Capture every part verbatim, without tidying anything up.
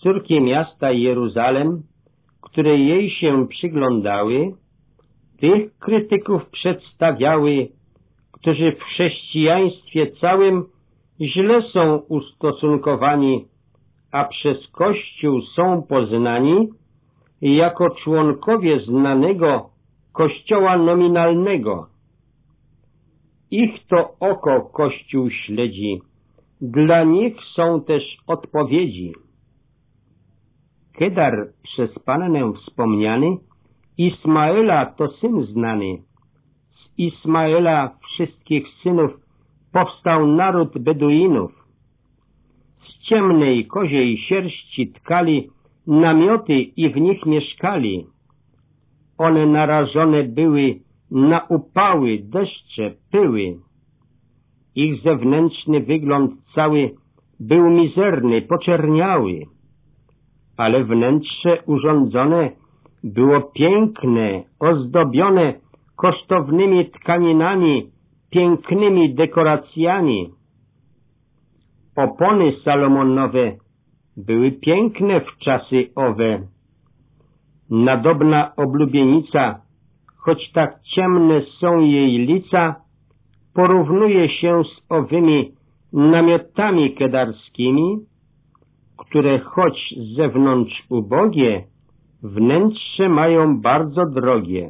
córki miasta Jeruzalem, które jej się przyglądały, tych krytyków przedstawiały, którzy w chrześcijaństwie całym źle są ustosunkowani, a przez Kościół są poznani jako członkowie znanego Kościoła nominalnego. Ich to oko Kościół śledzi, dla nich są też odpowiedzi. Kedar przez Pannę wspomniany, Ismaela to syn znany. Z Ismaela wszystkich synów powstał naród Beduinów. Z ciemnej koziej sierści tkali namioty i w nich mieszkali. One narażone były na upały, deszcze, pyły. Ich zewnętrzny wygląd cały był mizerny, poczerniały, ale wnętrze urządzone było piękne, ozdobione kosztownymi tkaninami, pięknymi dekoracjami. Opony Salomonowe były piękne w czasy owe. Nadobna oblubienica, choć tak ciemne są jej lica, porównuje się z owymi namiotami kedarskimi, które choć z zewnątrz ubogie, wnętrze mają bardzo drogie.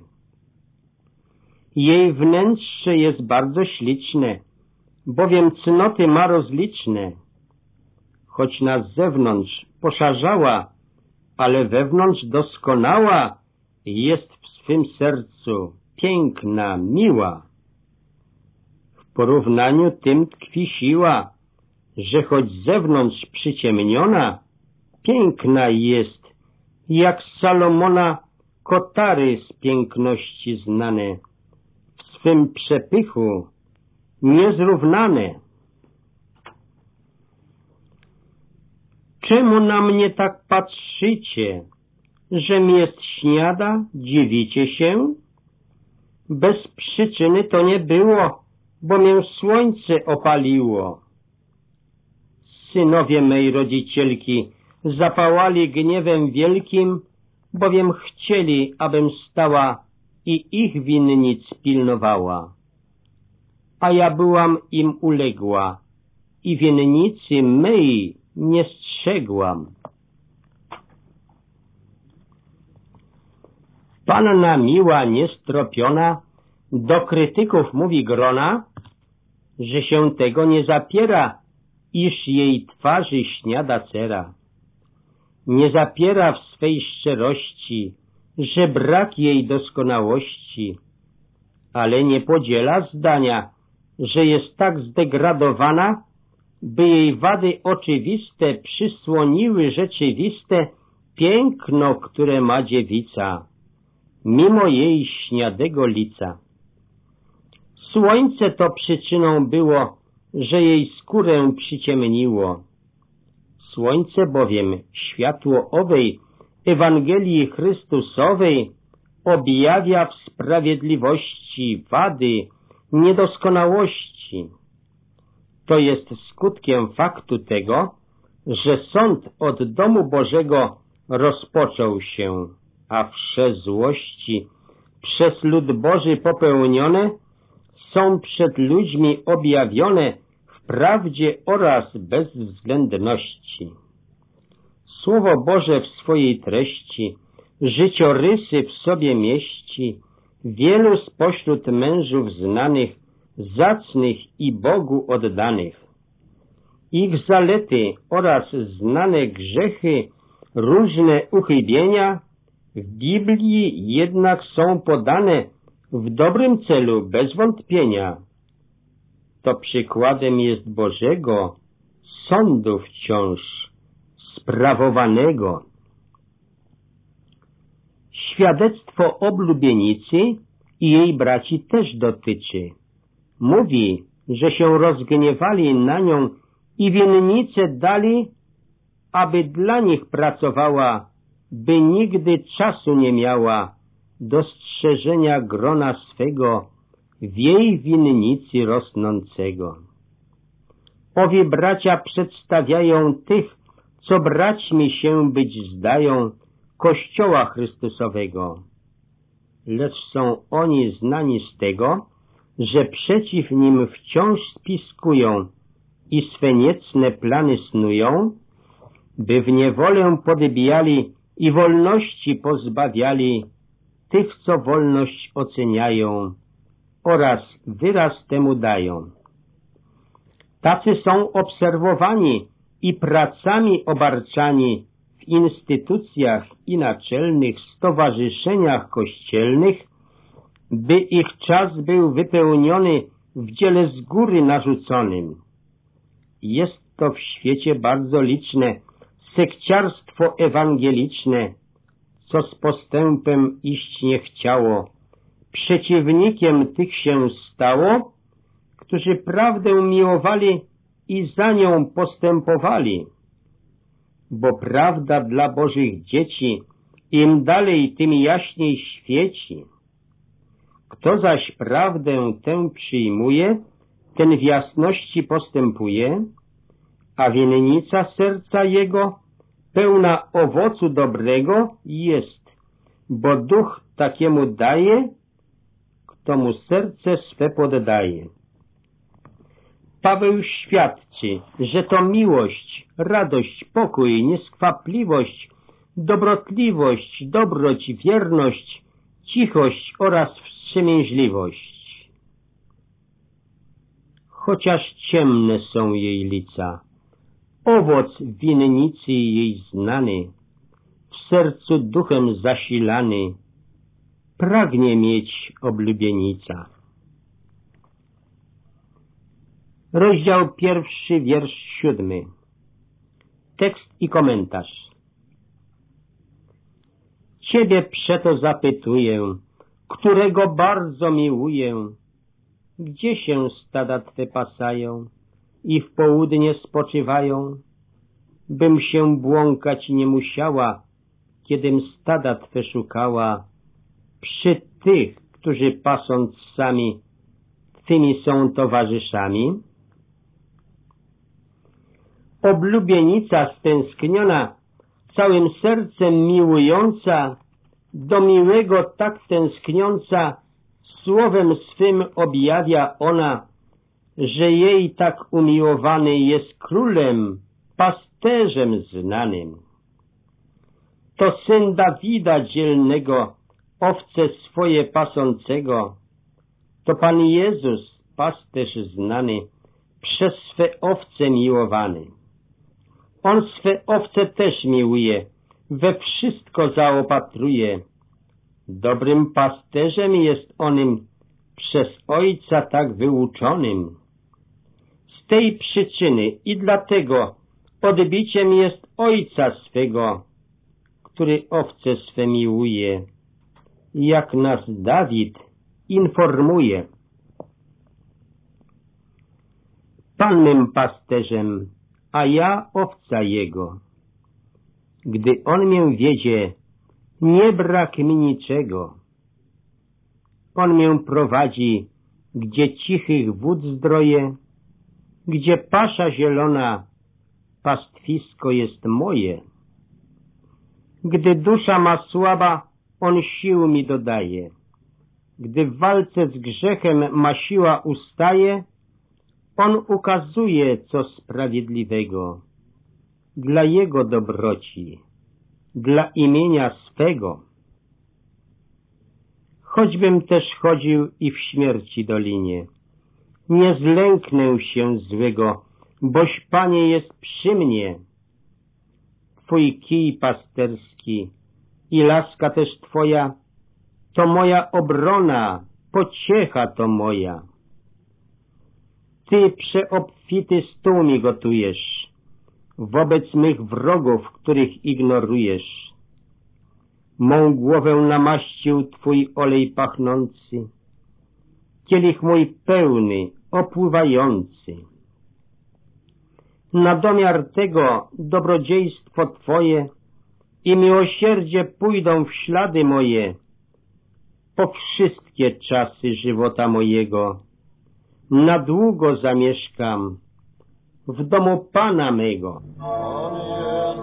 Jej wnętrze jest bardzo śliczne, bowiem cnoty ma rozliczne. Choć na zewnątrz poszarzała, ale wewnątrz doskonała, jest w swym sercu piękna, miła. W porównaniu tym tkwi siła, że choć z zewnątrz przyciemniona, piękna jest, jak Salomona kotary z piękności znane, w swym przepychu niezrównane. Czemu na mnie tak patrzycie, żem jest śniada, dziwicie się? Bez przyczyny to nie było, bo mię słońce opaliło. Synowie mej rodzicielki zapałali gniewem wielkim, bowiem chcieli, abym stała i ich winnic pilnowała. A ja byłam im uległa i winnicy mej nie strzegłam. Panna miła, niestropiona, do krytyków mówi grona, że się tego nie zapiera, iż jej twarzy śniada cera. Nie zapiera w swej szczerości, że brak jej doskonałości, ale nie podziela zdania, że jest tak zdegradowana, by jej wady oczywiste przysłoniły rzeczywiste piękno, które ma dziewica, mimo jej śniadego lica. Słońce to przyczyną było, że jej skórę przyciemniło. Słońce bowiem światło owej Ewangelii Chrystusowej objawia w sprawiedliwości wady, niedoskonałości. To jest skutkiem faktu tego, że sąd od domu Bożego rozpoczął się, a wsze złości przez lud Boży popełnione są przed ludźmi objawione w prawdzie oraz bezwzględności. Słowo Boże w swojej treści życiorysy w sobie mieści wielu spośród mężów znanych, zacnych i Bogu oddanych. Ich zalety oraz znane grzechy, różne uchybienia w Biblii jednak są podane w dobrym celu, bez wątpienia. To przykładem jest Bożego sądu wciąż sprawowanego. Świadectwo oblubienicy i jej braci też dotyczy. Mówi, że się rozgniewali na nią i winnicę dali, aby dla nich pracowała, by nigdy czasu nie miała dostrzeżenia grona swego w jej winnicy rosnącego. Owi bracia przedstawiają tych, co braćmi się być zdają Kościoła Chrystusowego. Lecz są oni znani z tego, że przeciw nim wciąż spiskują i swe niecne plany snują, by w niewolę podbijali i wolności pozbawiali tych, co wolność oceniają oraz wyraz temu dają. Tacy są obserwowani i pracami obarczani w instytucjach i naczelnych stowarzyszeniach kościelnych, by ich czas był wypełniony w dziele z góry narzuconym. Jest to w świecie bardzo liczne sekciarstwo ewangeliczne, co z postępem iść nie chciało. Przeciwnikiem tych się stało, którzy prawdę miłowali i za nią postępowali. Bo prawda dla Bożych dzieci im dalej, tym jaśniej świeci. Kto zaś prawdę tę przyjmuje, ten w jasności postępuje, a winnica serca jego pełna owocu dobrego jest, bo duch takiemu daje, kto mu serce swe poddaje. Paweł świadczy, że to miłość, radość, pokój, nieskwapliwość, dobrotliwość, dobroć, wierność, cichość oraz wstrzemięźliwość. Chociaż ciemne są jej lica, owoc winnicy jej znany, w sercu duchem zasilany, pragnie mieć oblubienica. Rozdział pierwszy, wiersz siódmy. Tekst i komentarz. Ciebie przeto zapytuję, którego bardzo miłuję, gdzie się stada Twe pasają i w południe spoczywają, bym się błąkać nie musiała, kiedym stada Twe szukała, przy tych, którzy pasąc sami, Twymi są towarzyszami. Oblubienica stęskniona, całym sercem miłująca, do miłego tak tęskniąca, słowem swym objawia ona, że jej tak umiłowany jest królem, pasterzem znanym. To syn Dawida dzielnego, owce swoje pasącego, to Pan Jezus, pasterz znany, przez swe owce miłowany. On swe owce też miłuje, we wszystko zaopatruje. Dobrym pasterzem jest onym, przez Ojca tak wyuczonym. Z tej przyczyny i dlatego odbiciem jest Ojca swego, który owce swe miłuje, jak nas Dawid informuje. Pan mym pasterzem, a ja owca Jego. Gdy On mię wiedzie, nie brak mi niczego. On mię prowadzi, gdzie cichych wód zdroje, gdzie pasza zielona, pastwisko jest moje. Gdy dusza ma słaba, On sił mi dodaje. Gdy w walce z grzechem ma siła ustaje, On ukazuje co sprawiedliwego, dla Jego dobroci, dla imienia swego. Choćbym też chodził i w śmierci dolinie, nie zlęknę się złego, boś Panie jest przy mnie. Twój kij pasterski i laska też Twoja, to moja obrona, pociecha to moja. Ty przeobfity stół mi gotujesz, wobec mych wrogów, których ignorujesz. Mą głowę namaścił Twój olej pachnący, kielich mój pełny, opływający. Na domiar tego dobrodziejstwo Twoje i miłosierdzie pójdą w ślady moje po wszystkie czasy żywota mojego. Na długo zamieszkam w domu Pana mego.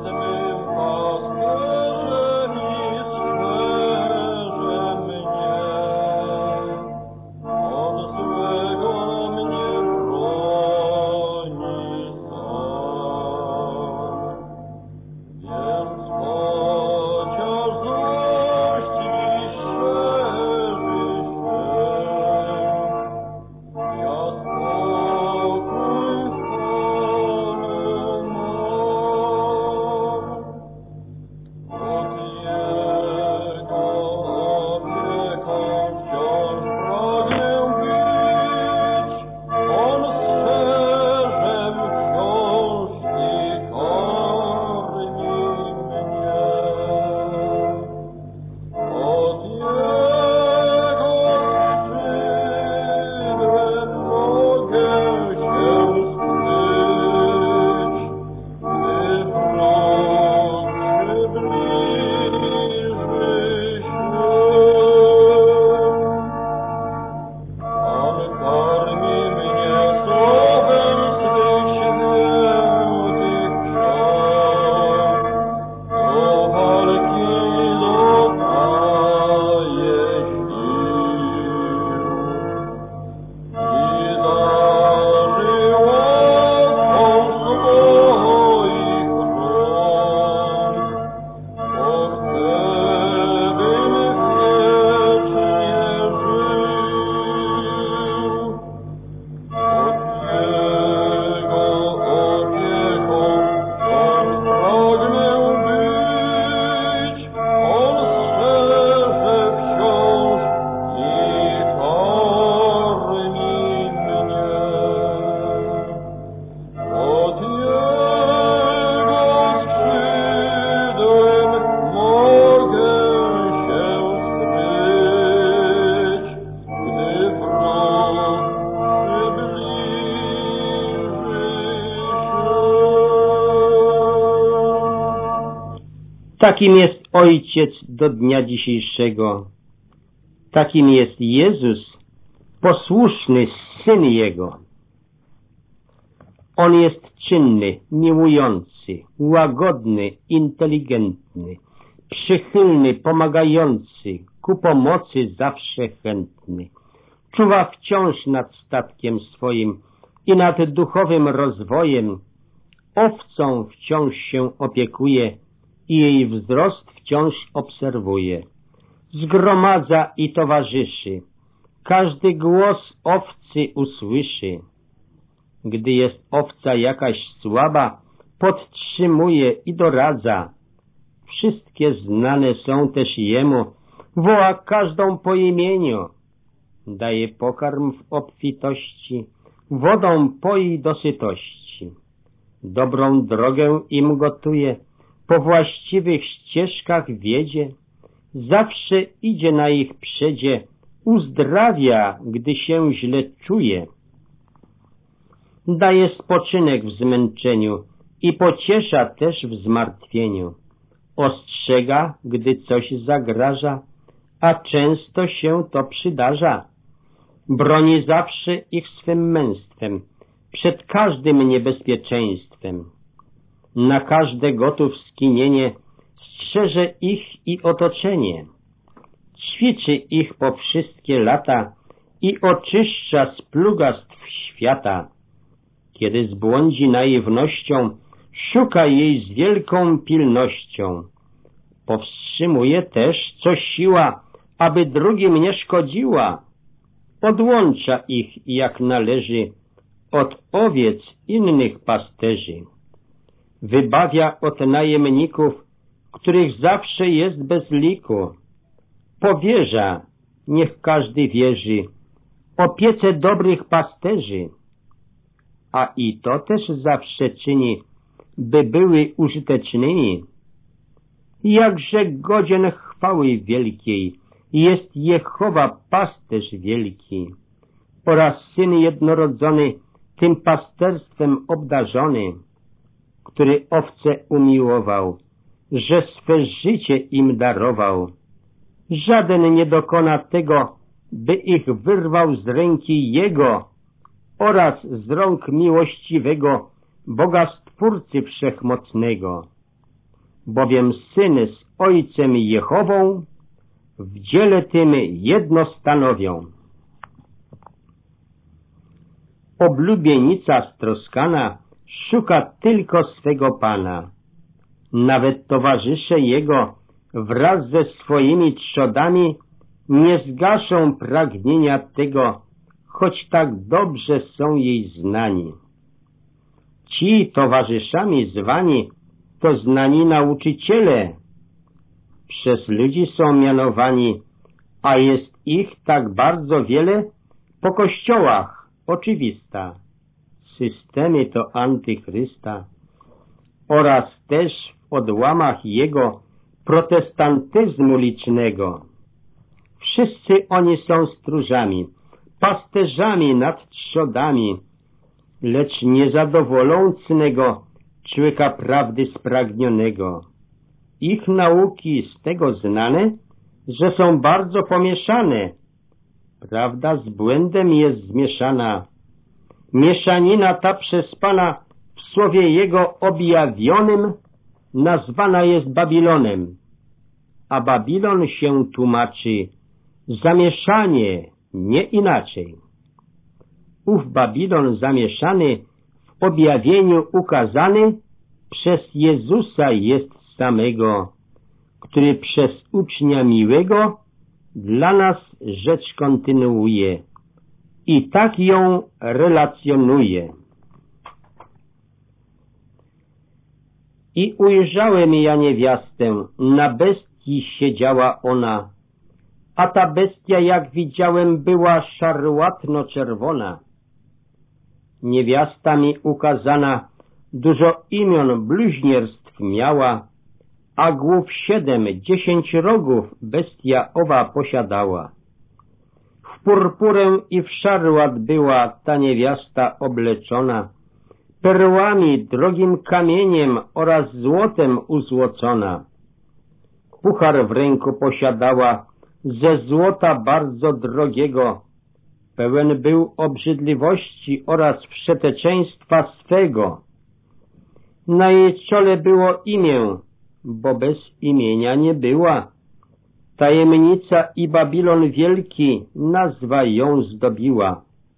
Takim jest Ojciec do dnia dzisiejszego. Takim jest Jezus, posłuszny Syn Jego. On jest czynny, miłujący, łagodny, inteligentny, przychylny, pomagający, ku pomocy zawsze chętny. Czuwa wciąż nad statkiem swoim i nad duchowym rozwojem. Owcą wciąż się opiekuje i jej wzrost wciąż obserwuje. Zgromadza i towarzyszy. Każdy głos owcy usłyszy. Gdy jest owca jakaś słaba, podtrzymuje i doradza. Wszystkie znane są też jemu, woła każdą po imieniu. Daje pokarm w obfitości, wodą poi do sytości. Dobrą drogę im gotuje, po właściwych ścieżkach wiedzie. Zawsze idzie na ich przedzie, uzdrawia, gdy się źle czuje. Daje spoczynek w zmęczeniu i pociesza też w zmartwieniu. Ostrzega, gdy coś zagraża, a często się to przydarza. Broni zawsze ich swym męstwem, przed każdym niebezpieczeństwem. Na każde gotów skinienie strzeże ich i otoczenie. Ćwiczy ich po wszystkie lata i oczyszcza z plugastw świata. Kiedy zbłądzi naiwnością, szuka jej z wielką pilnością. Powstrzymuje też, co siła, aby drugim nie szkodziła. Odłącza ich, jak należy, od owiec innych pasterzy. Wybawia od najemników, których zawsze jest bez liku. Powierza, niech każdy wierzy, opiece dobrych pasterzy. A i to też zawsze czyni, by były użytecznymi. Jakże godzien chwały wielkiej jest Jehowa pasterz wielki oraz Syn jednorodzony tym pasterstwem obdarzony, który owce umiłował, że swe życie im darował. Żaden nie dokona tego, by ich wyrwał z ręki Jego oraz z rąk miłościwego Boga Stwórcy Wszechmocnego. Bowiem Syn z Ojcem Jehową w dziele tym jedno stanowią. Oblubienica stroskana szuka tylko swego Pana. Nawet towarzysze Jego wraz ze swoimi trzodami nie zgaszą pragnienia tego, choć tak dobrze są jej znani. Ci towarzyszami zwani to znani nauczyciele. Przez ludzi są mianowani, a jest ich tak bardzo wiele po kościołach, oczywista. Systemy to antychrysta oraz też w odłamach jego protestantyzmu licznego. Wszyscy oni są stróżami, pasterzami nad trzodami, lecz nie zadowolą cnego człowieka prawdy spragnionego. Ich nauki z tego znane, że są bardzo pomieszane. Prawda z błędem jest zmieszana. Mieszanina ta przez Pana w słowie Jego objawionym nazwana jest Babilonem, a Babilon się tłumaczy zamieszanie, nie inaczej. Ów Babilon zamieszany w objawieniu ukazany przez Jezusa jest samego, który przez ucznia miłego dla nas rzecz kontynuuje i tak ją relacjonuje. I ujrzałem ja niewiastę, na bestii siedziała ona, a ta bestia, jak widziałem, była szarłatno-czerwona. Niewiasta mi ukazana dużo imion bluźnierstw miała, a głów siedem, dziesięć rogów bestia owa posiadała. W purpurę i w szarłat była ta niewiasta obleczona, perłami, drogim kamieniem oraz złotem uzłocona. puchar w ręku posiadała ze złota bardzo drogiego, pełen był obrzydliwości oraz wszeteczeństwa swego. Na jej czole było imię, bo bez imienia nie była. Tajemnica i Babilon wielki, nazwa ją zdobiła.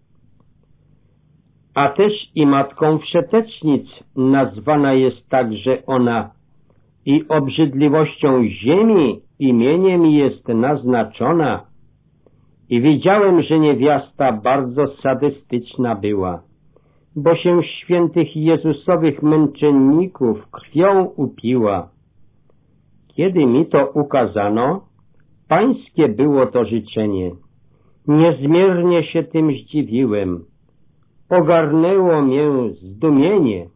A też i matką wszetecznic nazwana jest także ona i obrzydliwością ziemi imieniem jest naznaczona. I widziałem, że niewiasta bardzo sadystyczna była, bo się świętych Jezusowych męczenników krwią upiła. Kiedy mi to ukazano, pańskie było to życzenie. Niezmiernie się tym zdziwiłem. Ogarnęło mię zdumienie.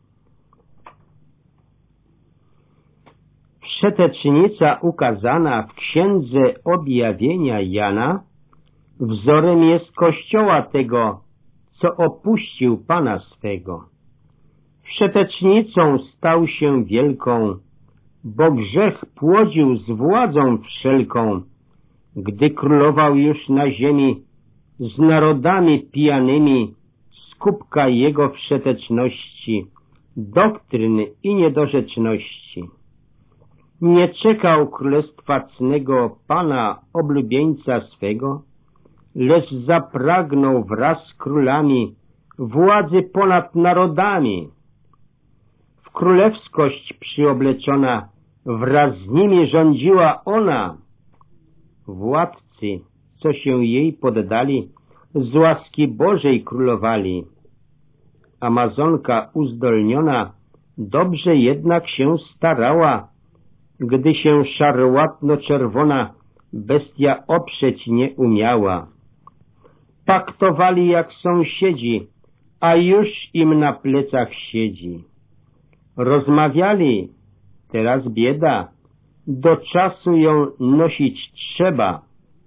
Wszetecznica ukazana w Księdze Objawienia Jana wzorem jest Kościoła tego, co opuścił Pana swego. Wszetecznicą stał się wielką, bo grzech płodził z władzą wszelką, gdy królował już na ziemi z narodami pijanymi z kubka jego wszeteczności, doktryn i niedorzeczności. Nie czekał królestwa cnego Pana oblubieńca swego, lecz zapragnął wraz z królami władzy ponad narodami. W królewskość przyobleczona wraz z nimi rządziła ona. Władcy, co się jej poddali, z łaski Bożej królowali. Amazonka uzdolniona dobrze jednak się starała, gdy się szarłatno-czerwona bestia oprzeć nie umiała. Paktowali jak sąsiedzi, a już im na plecach siedzi. Rozmawiali, teraz bieda, do czasu ją nosić trzeba.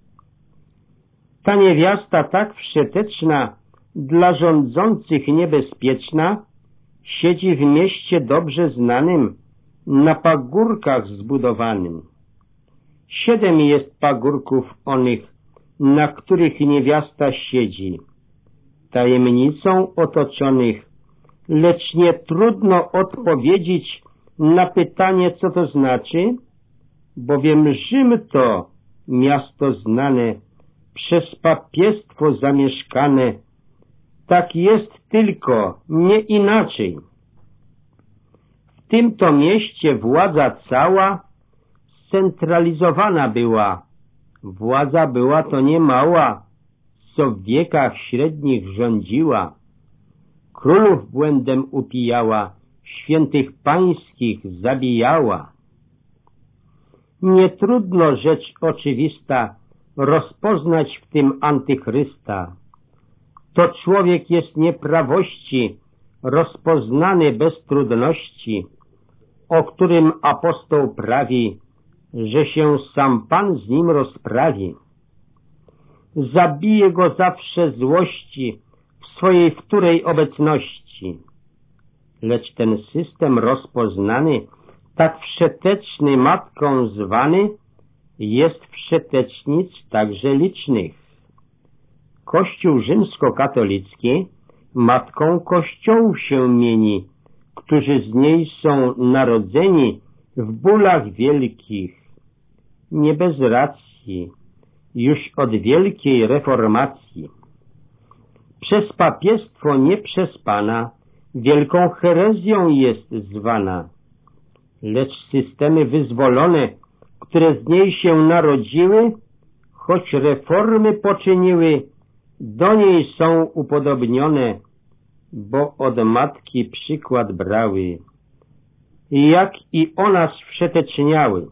Ta niewiasta tak wszeteczna, dla rządzących niebezpieczna, siedzi w mieście dobrze znanym, na pagórkach zbudowanym. Siedem jest pagórków onych, na których niewiasta siedzi, tajemnicą otoczonych, lecz nie trudno odpowiedzieć na pytanie, co to znaczy, bowiem Rzym to miasto znane, przez papiestwo zamieszkane, tak jest tylko, nie inaczej. W tym to mieście władza cała scentralizowana była. Władza była to niemała, co w wiekach średnich rządziła. Królów błędem upijała, świętych pańskich zabijała. Nie trudno rzecz oczywista rozpoznać w tym antychrysta. To człowiek jest nieprawości, rozpoznany bez trudności, o którym apostoł prawi, że się sam Pan z nim rozprawi. Zabije go zawsze złości w swojej wtórej obecności. Lecz ten system rozpoznany, tak wszeteczny matką zwany, jest wszetecznic także licznych. Kościół rzymskokatolicki matką kościołów się mieni, którzy z niej są narodzeni w bólach wielkich. Nie bez racji, już od wielkiej reformacji. Przez papiestwo, nie przez Pana, wielką herezją jest zwana. Lecz systemy wyzwolone, które z niej się narodziły, choć reformy poczyniły, do niej są upodobnione, bo od matki przykład brały, jak i ona wszeteczniały.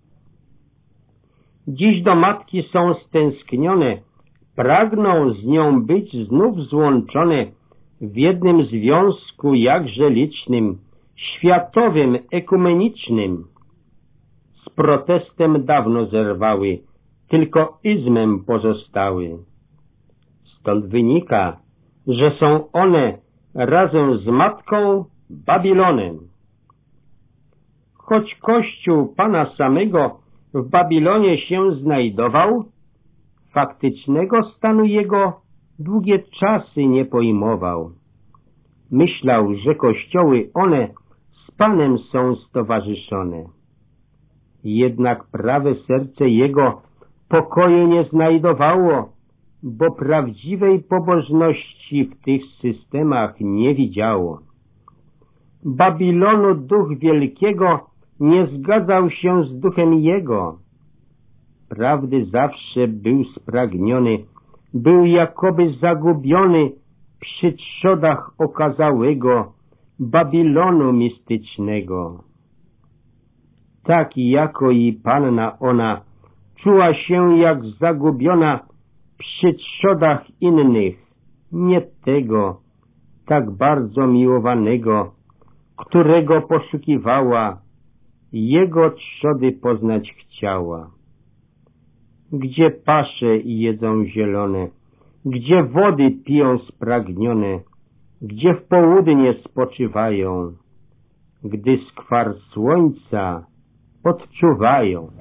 Dziś do matki są stęsknione, pragną z nią być znów złączone w jednym związku jakże licznym, światowym, ekumenicznym. Z protestem dawno zerwały, tylko izmem pozostały. Stąd wynika, że są one razem z matką Babilonem. Choć Kościół Pana samego w Babilonie się znajdował, faktycznego stanu jego długie czasy nie pojmował. Myślał, że kościoły one z Panem są stowarzyszone. Jednak prawe serce jego pokoju nie znajdowało, bo prawdziwej pobożności w tych systemach nie widziało. Babilonu duch wielkiego nie zgadzał się z duchem jego. Prawdy zawsze był spragniony, był jakoby zagubiony przy trzodach okazałego Babilonu mistycznego. Tak jako i panna ona czuła się jak zagubiona przy trzodach innych, nie tego tak bardzo miłowanego, którego poszukiwała, jego trzody poznać chciała. Gdzie pasze jedzą zielone, gdzie wody piją spragnione, gdzie w południe spoczywają, gdy skwar słońca odczuwają.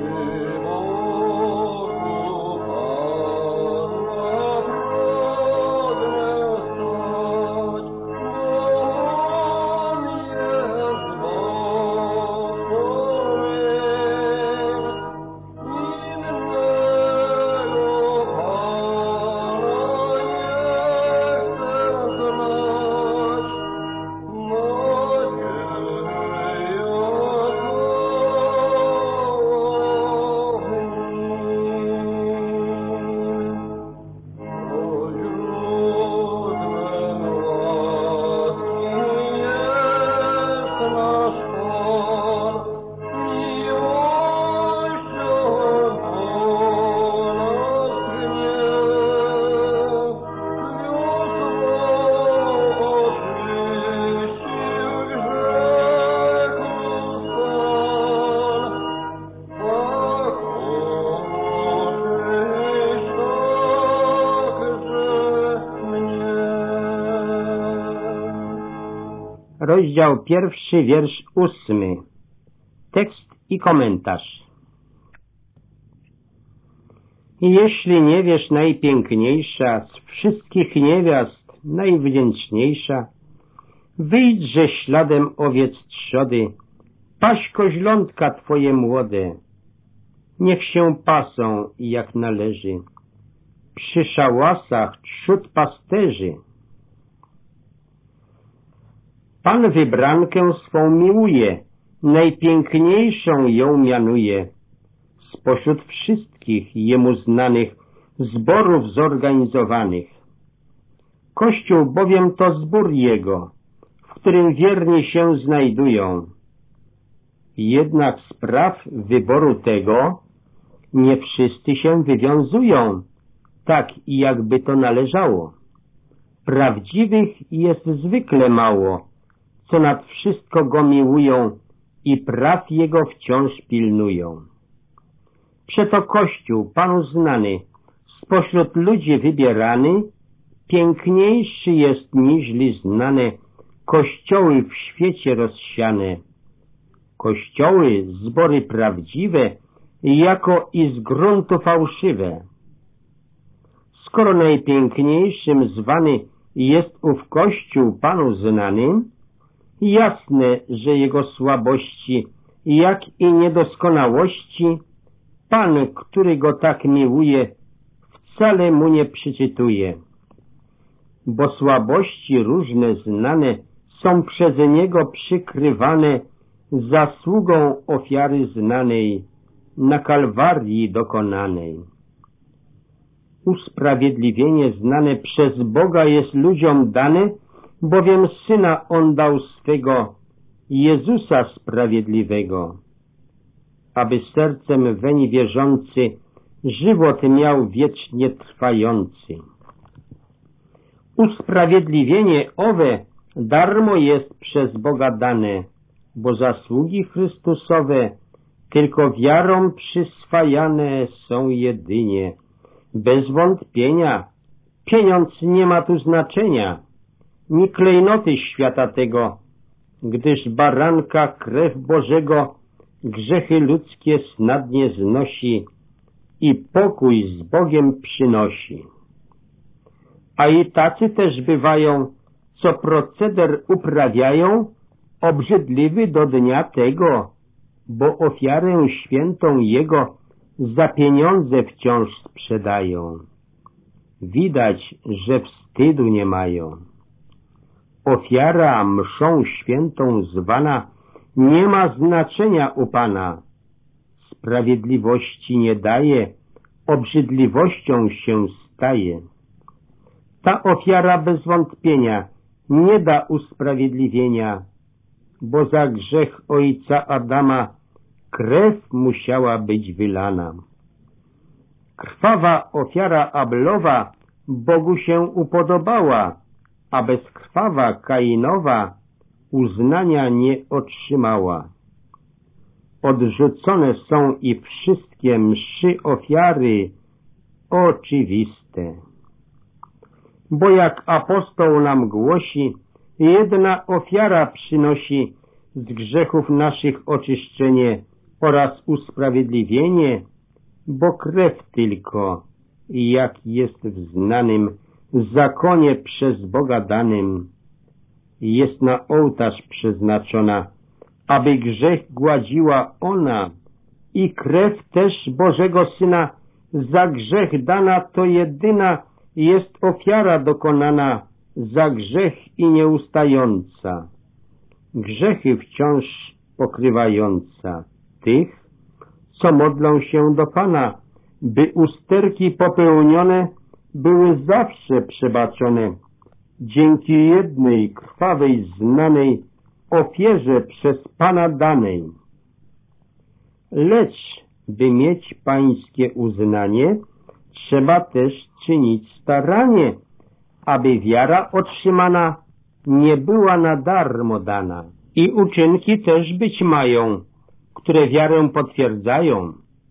Rozdział pierwszy, wiersz ósmy. Tekst i komentarz. Jeśli nie wiesz najpiękniejsza, z wszystkich niewiast najwdzięczniejsza, wyjdźże śladem owiec trzody, paś koźlątka twoje młode, niech się pasą jak należy, przy szałasach trzód pasterzy. Pan wybrankę swą miłuje, najpiękniejszą ją mianuje, spośród wszystkich jemu znanych zborów zorganizowanych. Kościół bowiem to zbór jego, w którym wierni się znajdują. Jednak z praw wyboru tego nie wszyscy się wywiązują, tak i jakby to należało. Prawdziwych jest zwykle mało, co nad wszystko go miłują i praw jego wciąż pilnują. Przeto Kościół, Panu znany, spośród ludzi wybierany, piękniejszy jest niźli znane kościoły w świecie rozsiane. Kościoły, zbory prawdziwe, jako i z gruntu fałszywe. Skoro najpiękniejszym zwany jest ów Kościół Panu znany, jasne, że jego słabości, jak i niedoskonałości, Pan, który go tak miłuje, wcale mu nie przyczytuje. Bo słabości różne znane są przez niego przykrywane zasługą ofiary znanej, na Kalwarii dokonanej. Usprawiedliwienie znane przez Boga jest ludziom dane, bowiem Syna On dał swego, Jezusa Sprawiedliwego, aby sercem weń wierzący żywot miał wiecznie trwający. Usprawiedliwienie owe darmo jest przez Boga dane, bo zasługi Chrystusowe tylko wiarą przyswajane są jedynie. Bez wątpienia pieniądz nie ma tu znaczenia, ni klejnoty świata tego, gdyż baranka krew Bożego grzechy ludzkie snadnie znosi i pokój z Bogiem przynosi. A i tacy też bywają, co proceder uprawiają, obrzydliwy do dnia tego, bo ofiarę świętą Jego za pieniądze wciąż sprzedają. Widać, że wstydu nie mają. Ofiara mszą świętą zwana nie ma znaczenia u Pana. Sprawiedliwości nie daje, obrzydliwością się staje. Ta ofiara bez wątpienia nie da usprawiedliwienia, bo za grzech ojca Adama krew musiała być wylana. Krwawa ofiara Ablowa Bogu się upodobała, a bezkrwawa Kainowa uznania nie otrzymała. Odrzucone są i wszystkie mszy ofiary oczywiste. Bo jak apostoł nam głosi, jedna ofiara przynosi z grzechów naszych oczyszczenie oraz usprawiedliwienie, bo krew tylko, jak jest w znanym zakonie przez Boga danym, jest na ołtarz przeznaczona, aby grzech gładziła ona i krew też Bożego Syna za grzech dana to jedyna jest ofiara dokonana za grzech i nieustająca, grzechy wciąż pokrywająca tych, co modlą się do Pana, by usterki popełnione były zawsze przebaczone dzięki jednej krwawej znanej ofierze przez Pana danej. Lecz by mieć pańskie uznanie, trzeba też czynić staranie, aby wiara otrzymana nie była na darmo dana. I uczynki też być mają, które wiarę potwierdzają.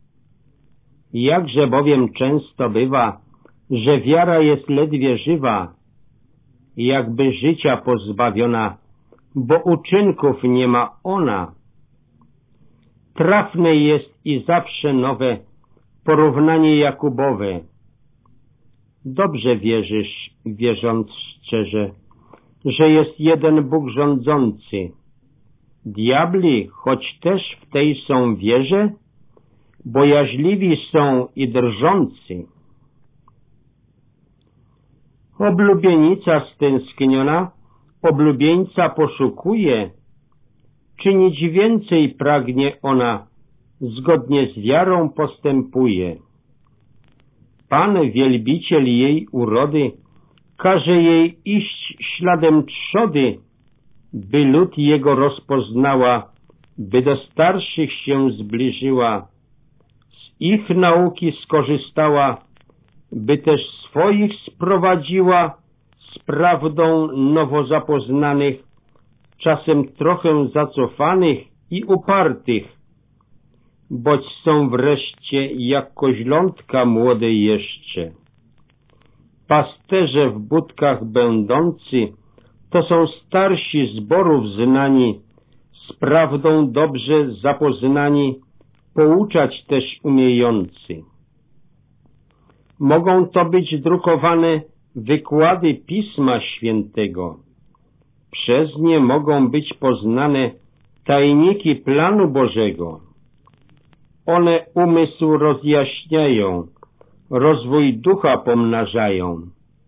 Jakże bowiem często bywa, że wiara jest ledwie żywa, jakby życia pozbawiona, bo uczynków nie ma ona. Trafne jest i zawsze nowe porównanie Jakubowe. Dobrze wierzysz, wierząc szczerze, że jest jeden Bóg rządzący. Diabli, choć też w tej są wierze, bojaźliwi są i drżący. Oblubienica stęskniona, oblubieńca poszukuje, czynić więcej pragnie ona, zgodnie z wiarą postępuje. Pan, wielbiciel jej urody, każe jej iść śladem trzody, by lud jego rozpoznała, by do starszych się zbliżyła, z ich nauki skorzystała, by też swoich sprowadziła z prawdą nowo zapoznanych, czasem trochę zacofanych i upartych, boć są wreszcie jak koźlątka młode jeszcze. Pasterze w budkach będący, to są starsi zborów znani, z prawdą dobrze zapoznani, pouczać też umiejący. Mogą to być drukowane wykłady Pisma Świętego. Przez nie mogą być poznane tajniki planu Bożego. One umysł rozjaśniają, rozwój ducha pomnażają.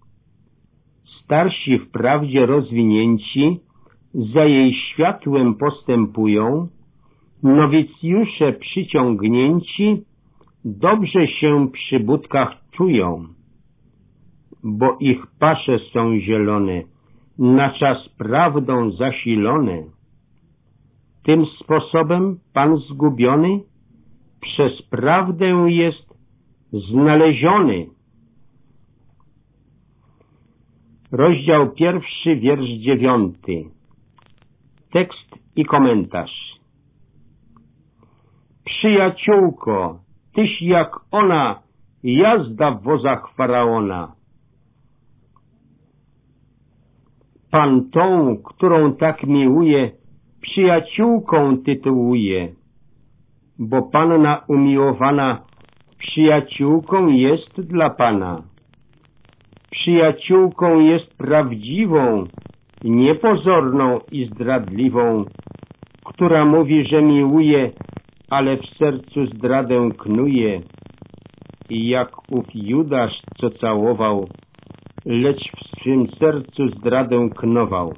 Starsi w prawdzie rozwinięci za jej światłem postępują, nowicjusze przyciągnięci dobrze się przy budkach czują, bo ich pasze są zielone, na czas prawdą zasilone. Tym sposobem Pan zgubiony przez prawdę jest znaleziony. Rozdział pierwszy, wiersz dziewiąty. Tekst i komentarz. Przyjaciółko, tyś jak ona, jazda w wozach Faraona. Pan tą, którą tak miłuje, przyjaciółką tytułuje. bo panna umiłowana przyjaciółką jest dla Pana. Przyjaciółką jest prawdziwą, niepozorną i zdradliwą, która mówi, że miłuje, ale w sercu zdradę knuje. I jak ów Judasz, co całował, lecz w swym sercu zdradę knował.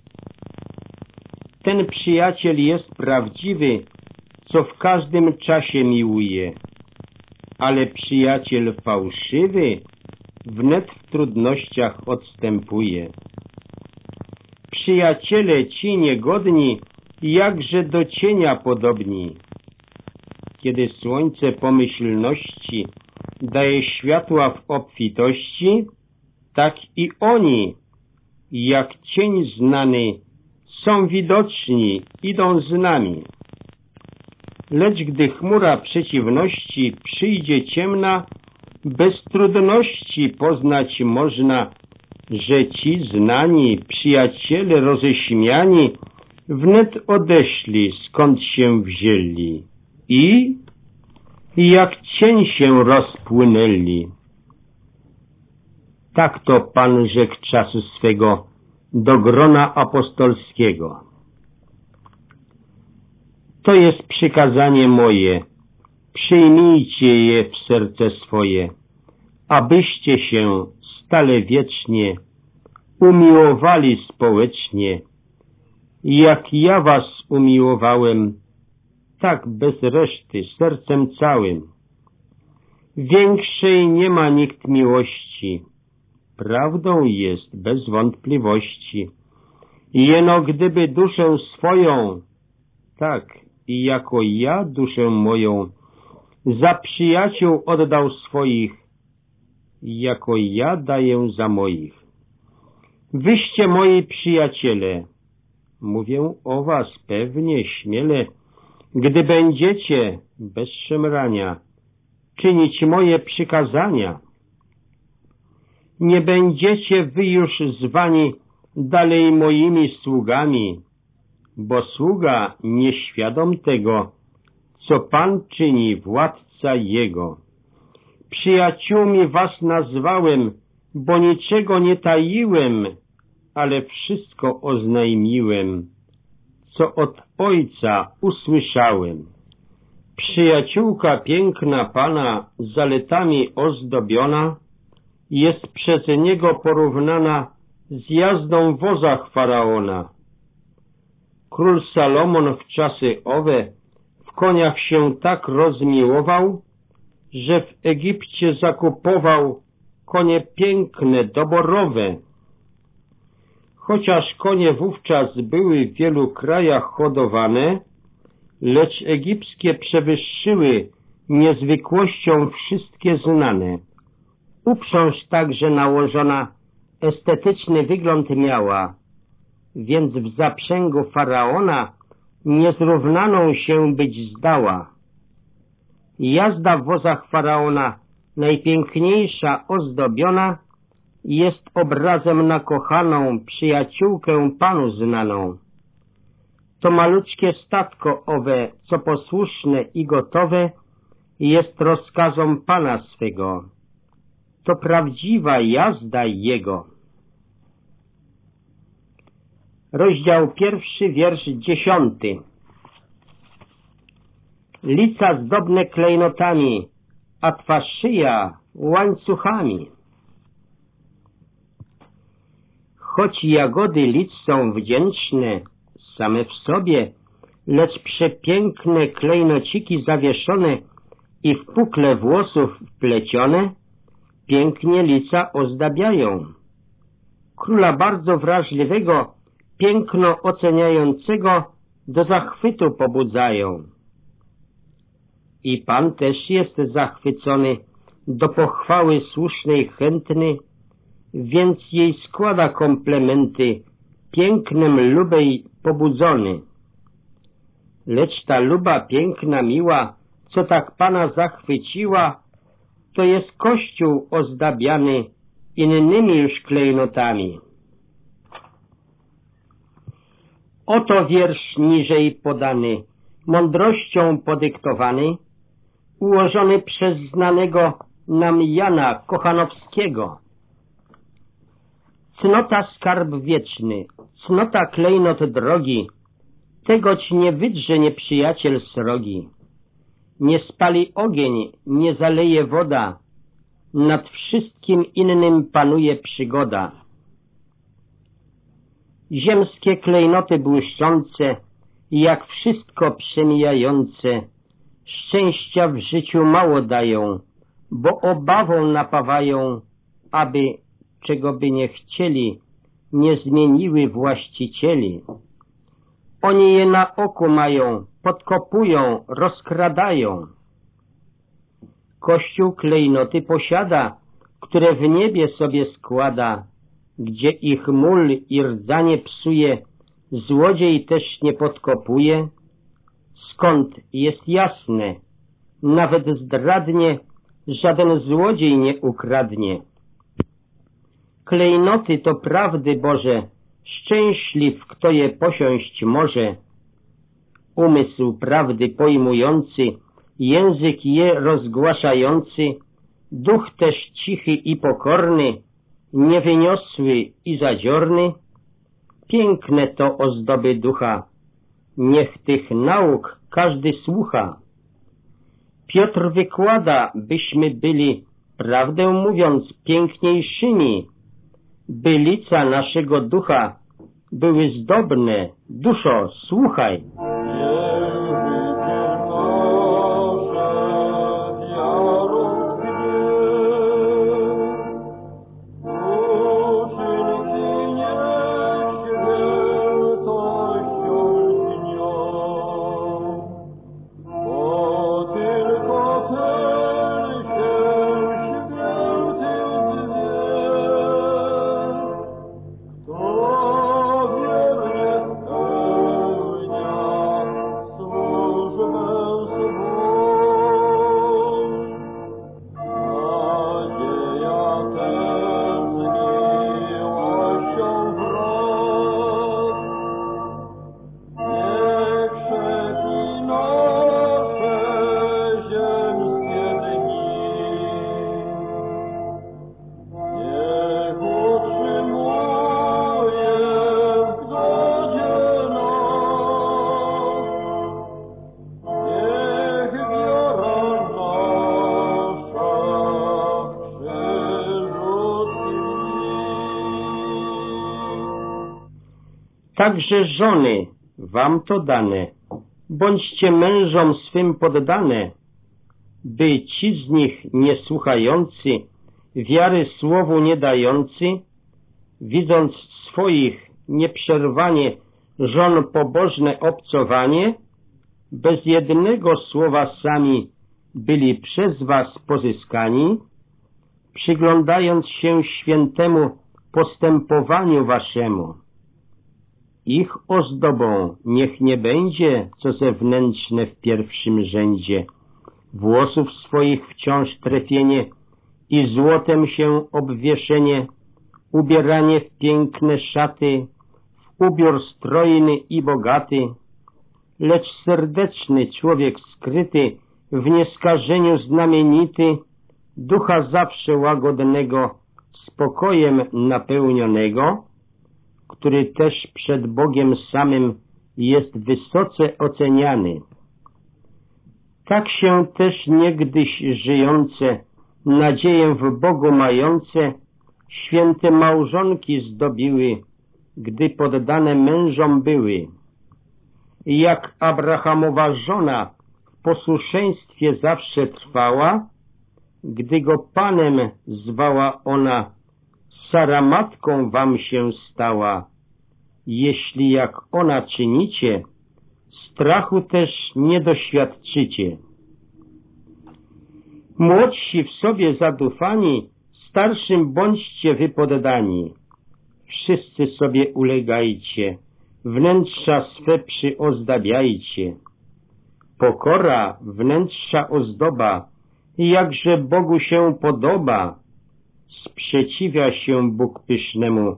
Ten przyjaciel jest prawdziwy, co w każdym czasie miłuje, ale przyjaciel fałszywy wnet w trudnościach odstępuje. Przyjaciele ci niegodni, jakże do cienia podobni. Kiedy słońce pomyślności daje światła w obfitości, tak i oni, jak cień znany, są widoczni, idą z nami. Lecz gdy chmura przeciwności przyjdzie ciemna, bez trudności poznać można, że ci znani, przyjaciele roześmiani, wnet odeszli, skąd się wzięli i jak cień się rozpłynęli. Tak to Pan rzekł czasu swego do grona apostolskiego. To jest przykazanie moje, przyjmijcie je w serce swoje, abyście się stale wiecznie umiłowali społecznie, jak ja was umiłowałem, tak bez reszty, sercem całym. Większej nie ma nikt miłości, prawdą jest bez wątpliwości. Jeno gdyby duszę swoją, tak i jako ja duszę moją, za przyjaciół oddał swoich, jako ja daję za moich. Wyście moi przyjaciele, mówię o was pewnie, śmiele, gdy będziecie, bez szemrania, czynić moje przykazania. Nie będziecie wy już zwani dalej moimi sługami, bo sługa nieświadom tego, co Pan czyni, władca Jego. Przyjaciółmi was nazwałem, bo niczego nie taiłem, ale wszystko oznajmiłem, co od Ojca usłyszałem. Przyjaciółka piękna Pana, zaletami ozdobiona, jest przez Niego porównana z jazdą w wozach Faraona. Król Salomon w czasy owe w koniach się tak rozmiłował, że w Egipcie zakupował konie piękne, doborowe. Chociaż konie wówczas były w wielu krajach hodowane, lecz egipskie przewyższyły niezwykłością wszystkie znane. Uprząż także nałożona estetyczny wygląd miała, więc w zaprzęgu Faraona niezrównaną się być zdała. Jazda w wozach Faraona, najpiękniejsza, ozdobiona, jest obrazem na kochaną przyjaciółkę Panu znaną. To maluczkie statko owe, co posłuszne i gotowe, jest rozkazom Pana swego. To prawdziwa jazda Jego. Rozdział pierwszy, wiersz dziesiąty. Lica zdobne klejnotami, a twa szyja łańcuchami. Choć jagody lic są wdzięczne same w sobie, lecz przepiękne klejnociki zawieszone i w pukle włosów wplecione pięknie lica ozdabiają. Króla bardzo wrażliwego, piękno oceniającego do zachwytu pobudzają. I Pan też jest zachwycony, do pochwały słusznej chętny, więc jej składa komplementy, pięknem lubej pobudzony. Lecz ta luba piękna, miła, co tak Pana zachwyciła, to jest Kościół ozdabiany innymi już klejnotami. Oto wiersz niżej podany, mądrością podyktowany, ułożony przez znanego nam Jana Kochanowskiego. Cnota skarb wieczny, cnota klejnot drogi, tego ci nie wydrze nieprzyjaciel srogi. Nie spali ogień, nie zaleje woda, nad wszystkim innym panuje przygoda. Ziemskie klejnoty błyszczące, jak wszystko przemijające, szczęścia w życiu mało dają, bo obawą napawają, aby, czego by nie chcieli, nie zmieniły właścicieli. Oni je na oku mają, podkopują, rozkradają. Kościół klejnoty posiada, które w niebie sobie składa, gdzie ich mól i rdzanie psuje, złodziej też nie podkopuje. Skąd jest jasne, nawet zdradnie, żaden złodziej nie ukradnie. Klejnoty to prawdy Boże, szczęśliw, kto je posiąść może. Umysł prawdy pojmujący, język je rozgłaszający, duch też cichy i pokorny, niewyniosły i zadziorny. Piękne to ozdoby ducha, niech tych nauk każdy słucha. Piotr wykłada, byśmy byli, prawdę mówiąc, piękniejszymi, by lica naszego ducha były zdobne. Duszo, słuchaj. Także żony, wam to dane, bądźcie mężom swym poddane, by ci z nich niesłuchający, wiary słowu nie dający, widząc swoich nieprzerwanie żon pobożne obcowanie, bez jednego słowa sami byli przez was pozyskani, przyglądając się świętemu postępowaniu waszemu. Ich ozdobą niech nie będzie, co zewnętrzne w pierwszym rzędzie, włosów swoich wciąż trefienie i złotem się obwieszenie, ubieranie w piękne szaty, w ubiór strojny i bogaty, lecz serdeczny człowiek skryty, w nieskażeniu znamienity, ducha zawsze łagodnego, spokojem napełnionego, który też przed Bogiem samym jest wysoce oceniany. Tak się też niegdyś żyjące, nadzieję w Bogu mające, święte małżonki zdobiły, gdy poddane mężom były. Jak Abrahamowa żona w posłuszeństwie zawsze trwała, gdy go Panem zwała ona, Sara matką wam się stała. Jeśli jak ona czynicie, strachu też nie doświadczycie. Młodsi w sobie zadufani, starszym bądźcie wy poddani. Wszyscy sobie ulegajcie, wnętrza swe przyozdabiajcie. Pokora, wnętrza ozdoba, jakże Bogu się podoba. Sprzeciwia się Bóg pysznemu,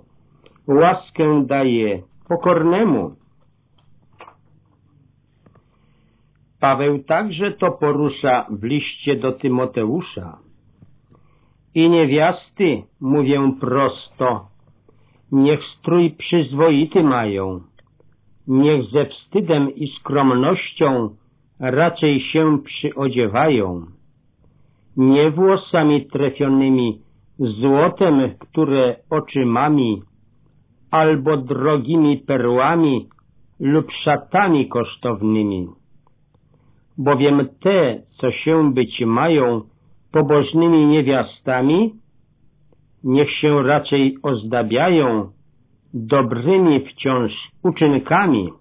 łaskę daje pokornemu. Paweł także to porusza w liście do Tymoteusza. I niewiasty, mówię prosto, niech strój przyzwoity mają, niech ze wstydem i skromnością raczej się przyodziewają, nie włosami trefionymi, złotem, które oczymami, albo drogimi perłami lub szatami kosztownymi. Bowiem te, co się być mają pobożnymi niewiastami, niech się raczej ozdabiają dobrymi wciąż uczynkami.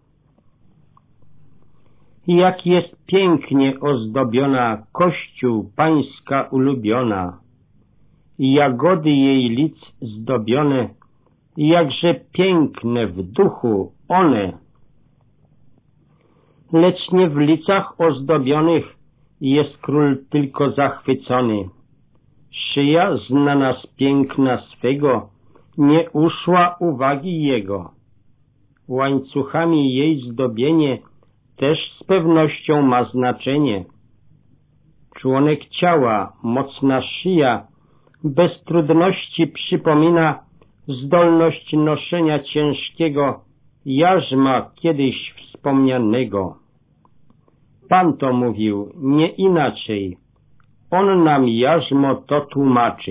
Jak jest pięknie ozdobiona Kościół Pańska ulubiona, jagody jej lic zdobione, jakże piękne w duchu one. Lecz nie w licach ozdobionych jest król tylko zachwycony. Szyja znana z piękna swego nie uszła uwagi jego. Łańcuchami jej zdobienie też z pewnością ma znaczenie. Członek ciała, mocna szyja, bez trudności przypomina zdolność noszenia ciężkiego jarzma kiedyś wspomnianego. Pan to mówił, nie inaczej. On nam jarzmo to tłumaczy.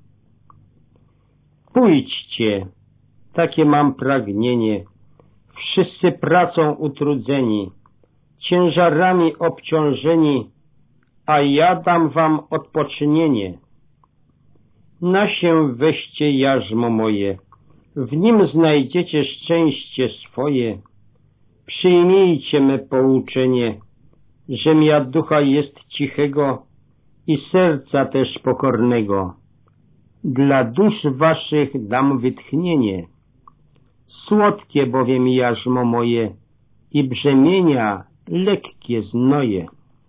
Pójdźcie, takie mam pragnienie, wszyscy pracą utrudzeni, ciężarami obciążeni, a ja dam wam odpocznienie. Na się weźcie jarzmo moje, w nim znajdziecie szczęście swoje. Przyjmijcie me pouczenie, żem ja ducha jest cichego i serca też pokornego. Dla dusz waszych dam wytchnienie. Słodkie bowiem jarzmo moje i brzemienia lekkie znoje.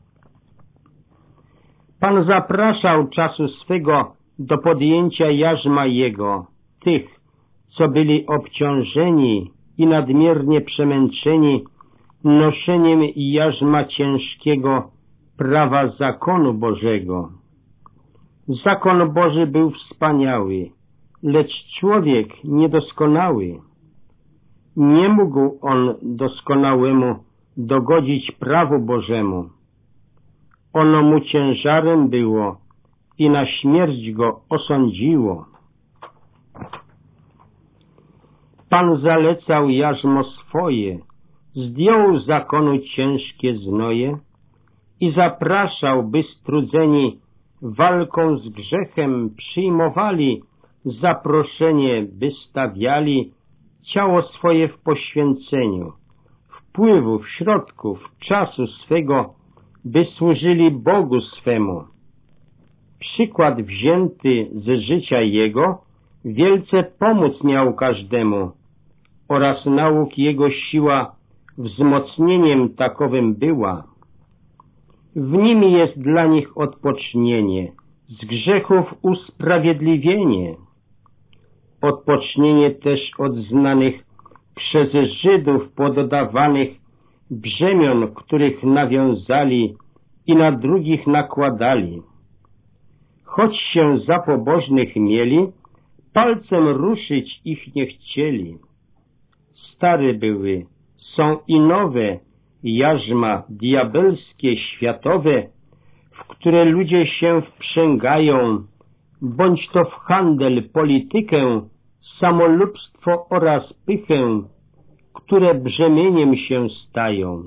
Pan zapraszał czasu swego do podjęcia jarzma Jego, tych, co byli obciążeni i nadmiernie przemęczeni noszeniem jarzma ciężkiego prawa zakonu Bożego. Zakon Boży był wspaniały, lecz człowiek niedoskonały. Nie mógł on doskonałemu dogodzić prawu Bożemu. Ono mu ciężarem było i na śmierć go osądziło. Pan zalecał jarzmo swoje, zdjął z zakonu ciężkie znoje i zapraszał, by strudzeni walką z grzechem przyjmowali zaproszenie, by stawiali ciało swoje w poświęceniu, wpływów, środków, czasu swego, by służyli Bogu swemu. Przykład wzięty z życia Jego wielce pomóc miał każdemu oraz nauk Jego siła wzmocnieniem takowym była. W nim jest dla nich odpocznienie, z grzechów usprawiedliwienie. Odpocznienie też od znanych przez Żydów pododawanych brzemion, których nawiązali i na drugich nakładali. Choć się za pobożnych mieli, palcem ruszyć ich nie chcieli. Stare były, są i nowe jarzma diabelskie, światowe, w które ludzie się wprzęgają, bądź to w handel, politykę, samolubstwo oraz pychę, które brzemieniem się stają.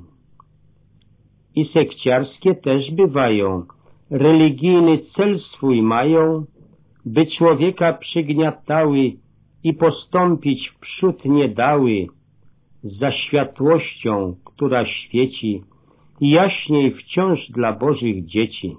I sekciarskie też bywają, religijny cel swój mają, by człowieka przygniatały i postąpić w przód nie dały, za światłością, która świeci jaśniej wciąż dla Bożych dzieci.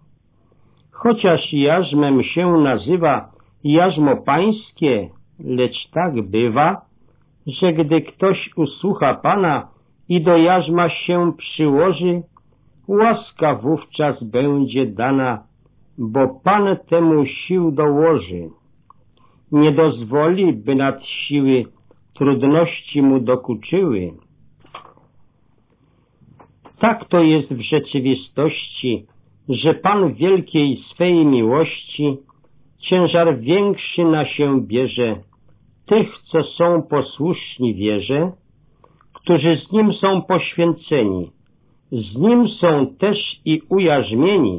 Chociaż jarzmem się nazywa jarzmo pańskie, lecz tak bywa, że gdy ktoś usłucha Pana i do jarzma się przyłoży, łaska wówczas będzie dana, bo Pan temu sił dołoży. Nie dozwoli, by nad siły trudności mu dokuczyły. Tak to jest w rzeczywistości, że Pan w wielkiej swej miłości ciężar większy na się bierze tych, co są posłuszni wierze, którzy z Nim są poświęceni, z Nim są też i ujarzmieni.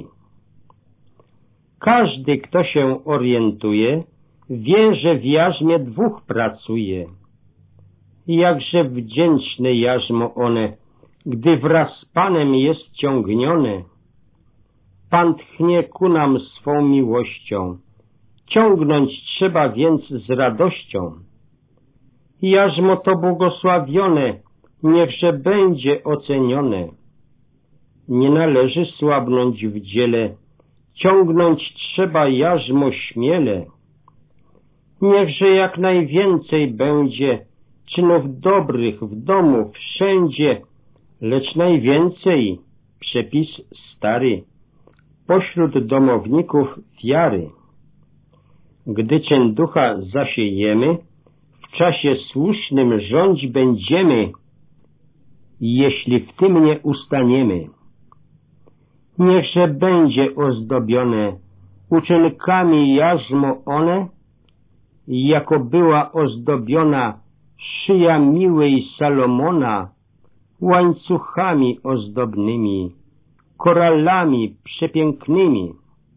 Każdy, kto się orientuje, wie, że w jarzmie dwóch pracuje. Jakże wdzięczne jarzmo one, gdy wraz z Panem jest ciągnione. Pan tchnie ku nam swą miłością, ciągnąć trzeba więc z radością. Jarzmo to błogosławione, niechże będzie ocenione. Nie należy słabnąć w dziele, ciągnąć trzeba jarzmo śmiele. Niechże jak najwięcej będzie czynów dobrych w domu wszędzie, lecz najwięcej przepis stary pośród domowników wiary. Gdy czyn ducha zasiejemy, w czasie słusznym rządź będziemy, jeśli w tym nie ustaniemy. Niechże będzie ozdobione uczynkami jarzmo one, jako była ozdobiona szyja miłej Salomona łańcuchami ozdobnymi, koralami przepięknymi.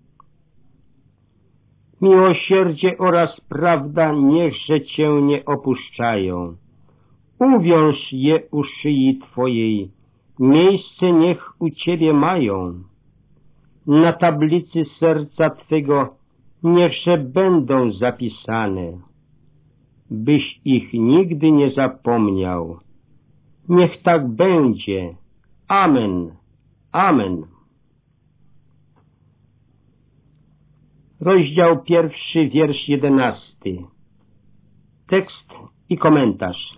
Miłosierdzie oraz prawda niechże Cię nie opuszczają. Uwiąż je u szyi Twojej, miejsce niech u Ciebie mają. Na tablicy serca Twego niechże będą zapisane, byś ich nigdy nie zapomniał. Niech tak będzie. Amen. Amen. Rozdział pierwszy, wiersz jedenasty. Tekst i komentarz.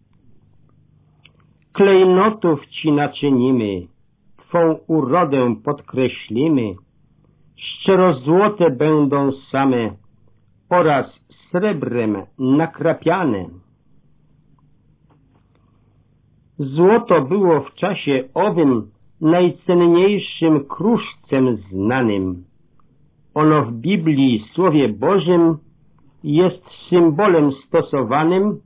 Klejnotów Ci naczynimy, Twą urodę podkreślimy, szczerozłote będą same oraz srebrem nakrapiane. Złoto było w czasie owym najcenniejszym kruszcem znanym. Ono w Biblii, Słowie Bożym, jest symbolem stosowanym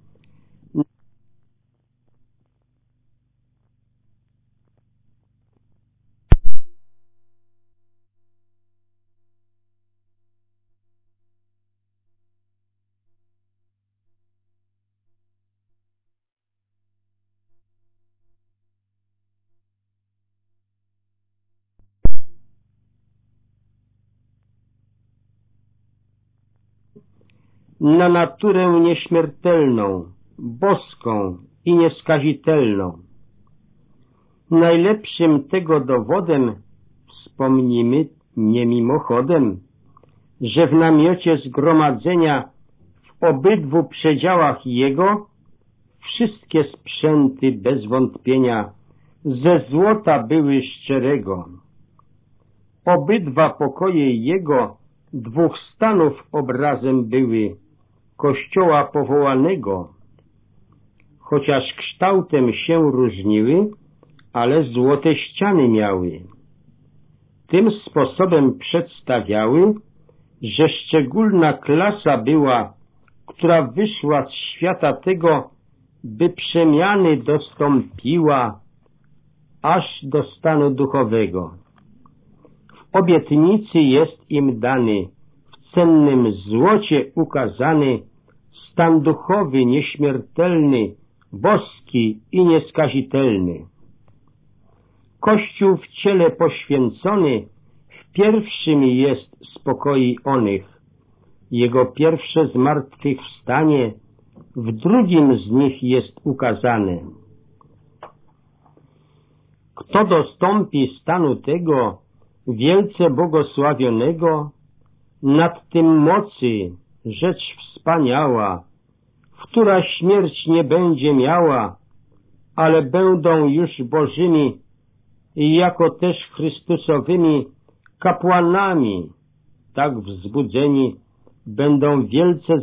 na naturę nieśmiertelną, boską i nieskazitelną. Najlepszym tego dowodem wspomnimy nie mimochodem, że w namiocie zgromadzenia w obydwu przedziałach jego wszystkie sprzęty bez wątpienia ze złota były szczerego. Obydwa pokoje jego dwóch stanów obrazem były Kościoła powołanego, chociaż kształtem się różniły, ale złote ściany miały. Tym sposobem przedstawiały, że szczególna klasa była, która wyszła z świata tego, by przemiany dostąpiła aż do stanu duchowego. W obietnicy jest im dany, w cennym złocie ukazany, stan duchowy nieśmiertelny, boski i nieskazitelny. Kościół w ciele poświęcony w pierwszym jest z pokoi onych. Jego pierwsze zmartwychwstanie w drugim z nich jest ukazane. Kto dostąpi stanu tego wielce błogosławionego, nad tym mocy rzecz wspaniała, która śmierć nie będzie miała, ale będą już Bożymi i jako też Chrystusowymi kapłanami, tak wzbudzeni będą wielce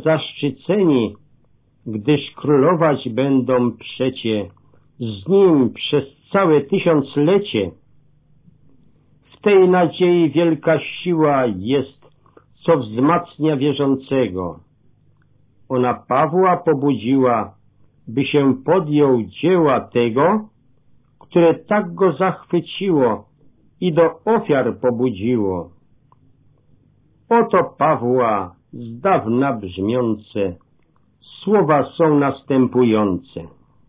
zaszczyceni, gdyż królować będą przecie z Nim przez całe tysiąclecie. W tej nadziei wielka siła jest, co wzmacnia wierzącego. Ona Pawła pobudziła, by się podjął dzieła tego, które tak go zachwyciło i do ofiar pobudziło. Oto Pawła z dawna brzmiące słowa są następujące.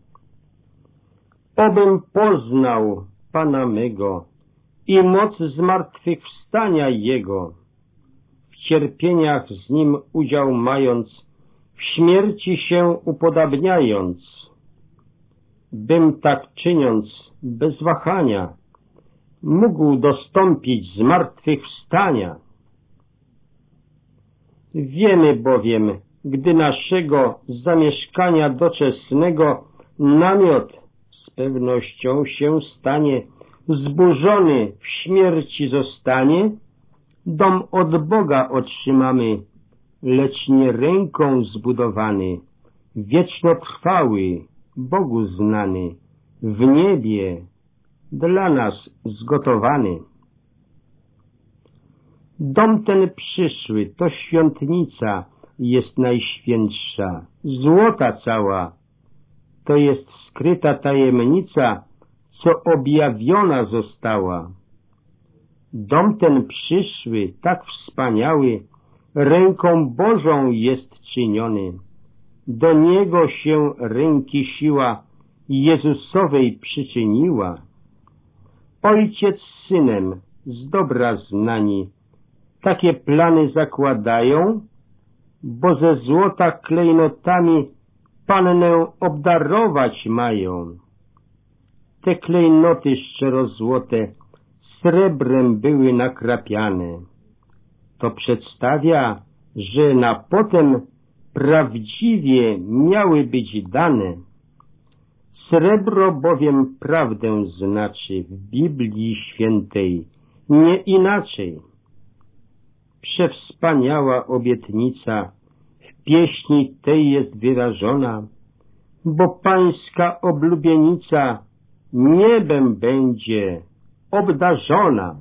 Obym poznał Pana mego i moc zmartwychwstania Jego, w cierpieniach z Nim udział mając, w śmierci się upodabniając, bym tak czyniąc bez wahania mógł dostąpić zmartwychwstania. Wiemy bowiem, gdy naszego zamieszkania doczesnego namiot z pewnością się stanie, zburzony w śmierci zostanie, dom od Boga otrzymamy, lecz nie ręką zbudowany, wiecznotrwały, Bogu znany, w niebie dla nas zgotowany. Dom ten przyszły to świątnica jest najświętsza, złota cała, to jest skryta tajemnica, co objawiona została. Dom ten przyszły, tak wspaniały, ręką Bożą jest czyniony. Do niego się ręki siła Jezusowej przyczyniła. Ojciec z Synem z dobra znani takie plany zakładają, bo ze złota klejnotami Pannę obdarować mają. Te klejnoty szczerozłote srebrem były nakrapiane. To przedstawia, że na potem prawdziwie miały być dane. Srebro bowiem prawdę znaczy w Biblii Świętej, nie inaczej. Przewspaniała obietnica w pieśni tej jest wyrażona, bo pańska oblubienica niebem będzie obdarzona.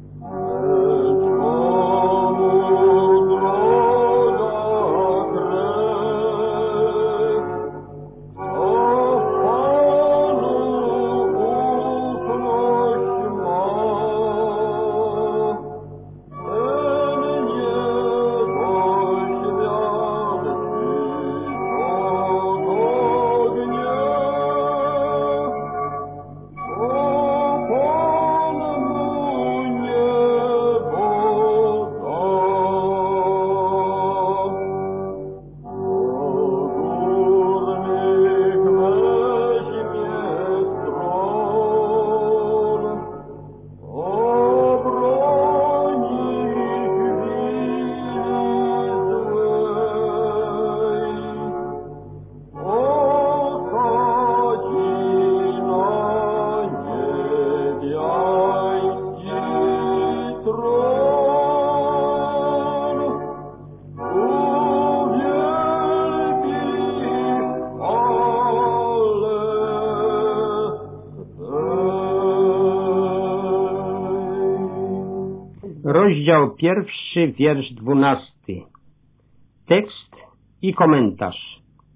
Rozdział pierwszy, wiersz dwunasty. Tekst i komentarz.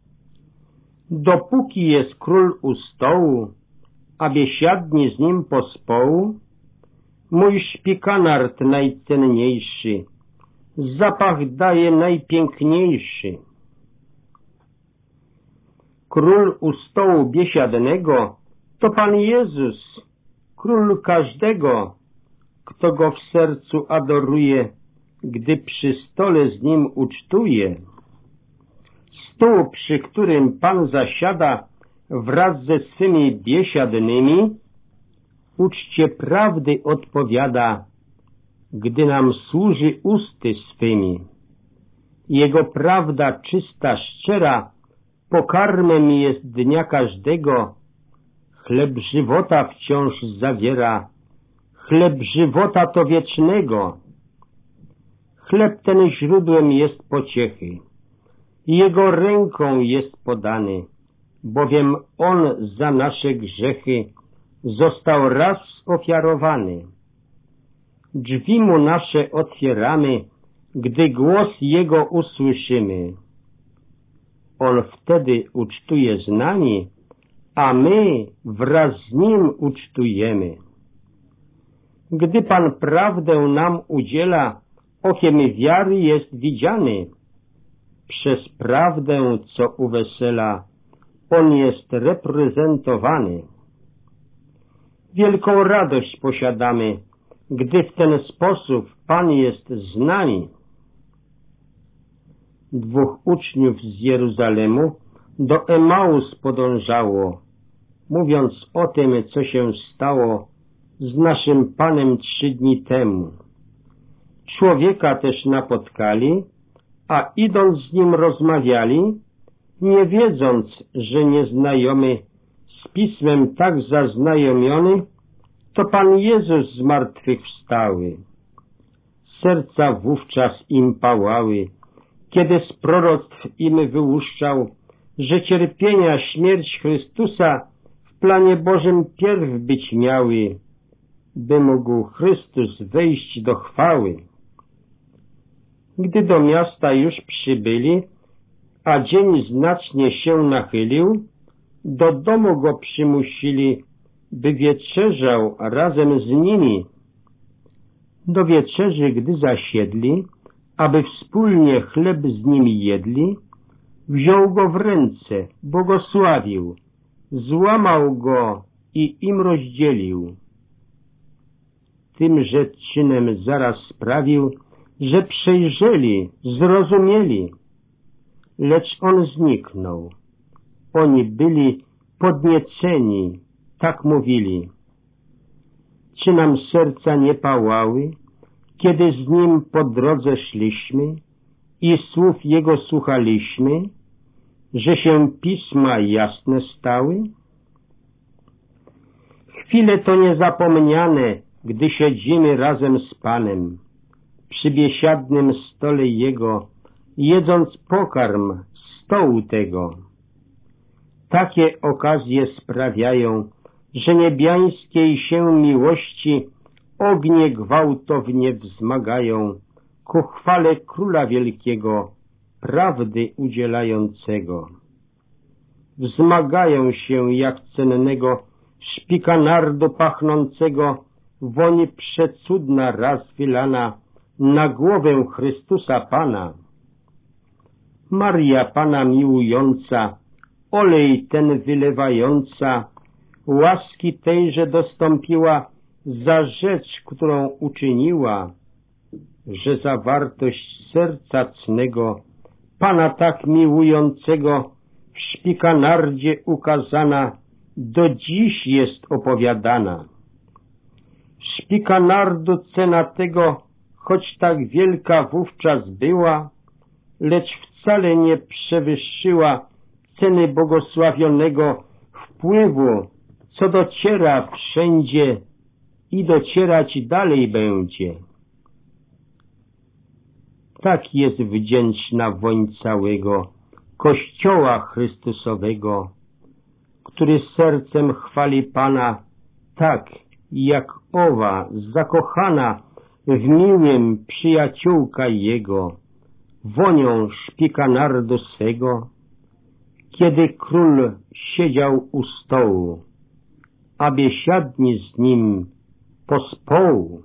Dopóki jest król u stołu, a biesiadni z nim pospołu, mój szpikanard najcenniejszy, zapach daje najpiękniejszy. Król u stołu biesiadnego to Pan Jezus, król każdego, kto go w sercu adoruje, gdy przy stole z nim ucztuje. Stół, przy którym Pan zasiada wraz ze swymi biesiadnymi, uczcie prawdy odpowiada, gdy nam służy usty swymi. Jego prawda czysta, szczera, pokarmem jest dnia każdego, chleb żywota wciąż zawiera, chleb żywota to wiecznego. Chleb ten źródłem jest pociechy. Jego ręką jest podany, bowiem On za nasze grzechy został raz ofiarowany. Drzwi mu nasze otwieramy, gdy głos Jego usłyszymy. On wtedy ucztuje z nami, a my wraz z Nim ucztujemy. Gdy Pan prawdę nam udziela, okiem wiary jest widziany. Przez prawdę, co uwesela, On jest reprezentowany. Wielką radość posiadamy, gdy w ten sposób Pan jest z nami. Dwóch uczniów z Jeruzalemu do Emaus podążało, mówiąc o tym, co się stało z naszym Panem trzy dni temu. Człowieka też napotkali, a idąc z nim rozmawiali, nie wiedząc, że nieznajomy z Pismem tak zaznajomiony, to Pan Jezus zmartwychwstały. Serca wówczas im pałały, kiedy z proroctw im wyłuszczał, że cierpienia śmierć Chrystusa w planie Bożym pierw być miały, by mógł Chrystus wejść do chwały. Gdy do miasta już przybyli, a dzień znacznie się nachylił, do domu go przymusili, by wieczerzał razem z nimi. Do wieczerzy, gdy zasiedli, aby wspólnie chleb z nimi jedli, wziął go w ręce, błogosławił, złamał go i im rozdzielił. Tymże czynem zaraz sprawił, że przejrzeli, zrozumieli, lecz on zniknął. Oni byli podnieceni, tak mówili. Czy nam serca nie pałały, kiedy z nim po drodze szliśmy i słów jego słuchaliśmy, że się pisma jasne stały? Chwile to niezapomniane, gdy siedzimy razem z Panem przy biesiadnym stole Jego, jedząc pokarm z stołu tego. Takie okazje sprawiają, że niebiańskiej się miłości ognie gwałtownie wzmagają ku chwale Króla Wielkiego, prawdy udzielającego. Wzmagają się jak cennego szpika nardu pachnącego, woń przecudna raz wylana na głowę Chrystusa Pana. Maria Pana miłująca, olej ten wylewająca, łaski tejże dostąpiła za rzecz, którą uczyniła, że za wartość serca cnego Pana tak miłującego w szpikanardzie ukazana do dziś jest opowiadana. Szpikanardu cena tego, choć tak wielka wówczas była, lecz wcale nie przewyższyła ceny błogosławionego wpływu, co dociera wszędzie i docierać dalej będzie. Tak jest wdzięczna woń całego Kościoła Chrystusowego, który sercem chwali Pana, tak jak owa zakochana w miłym przyjaciółka Jego, wonią szpika nardu swego, kiedy król siedział u stołu, a biesiadni z nim pospołu.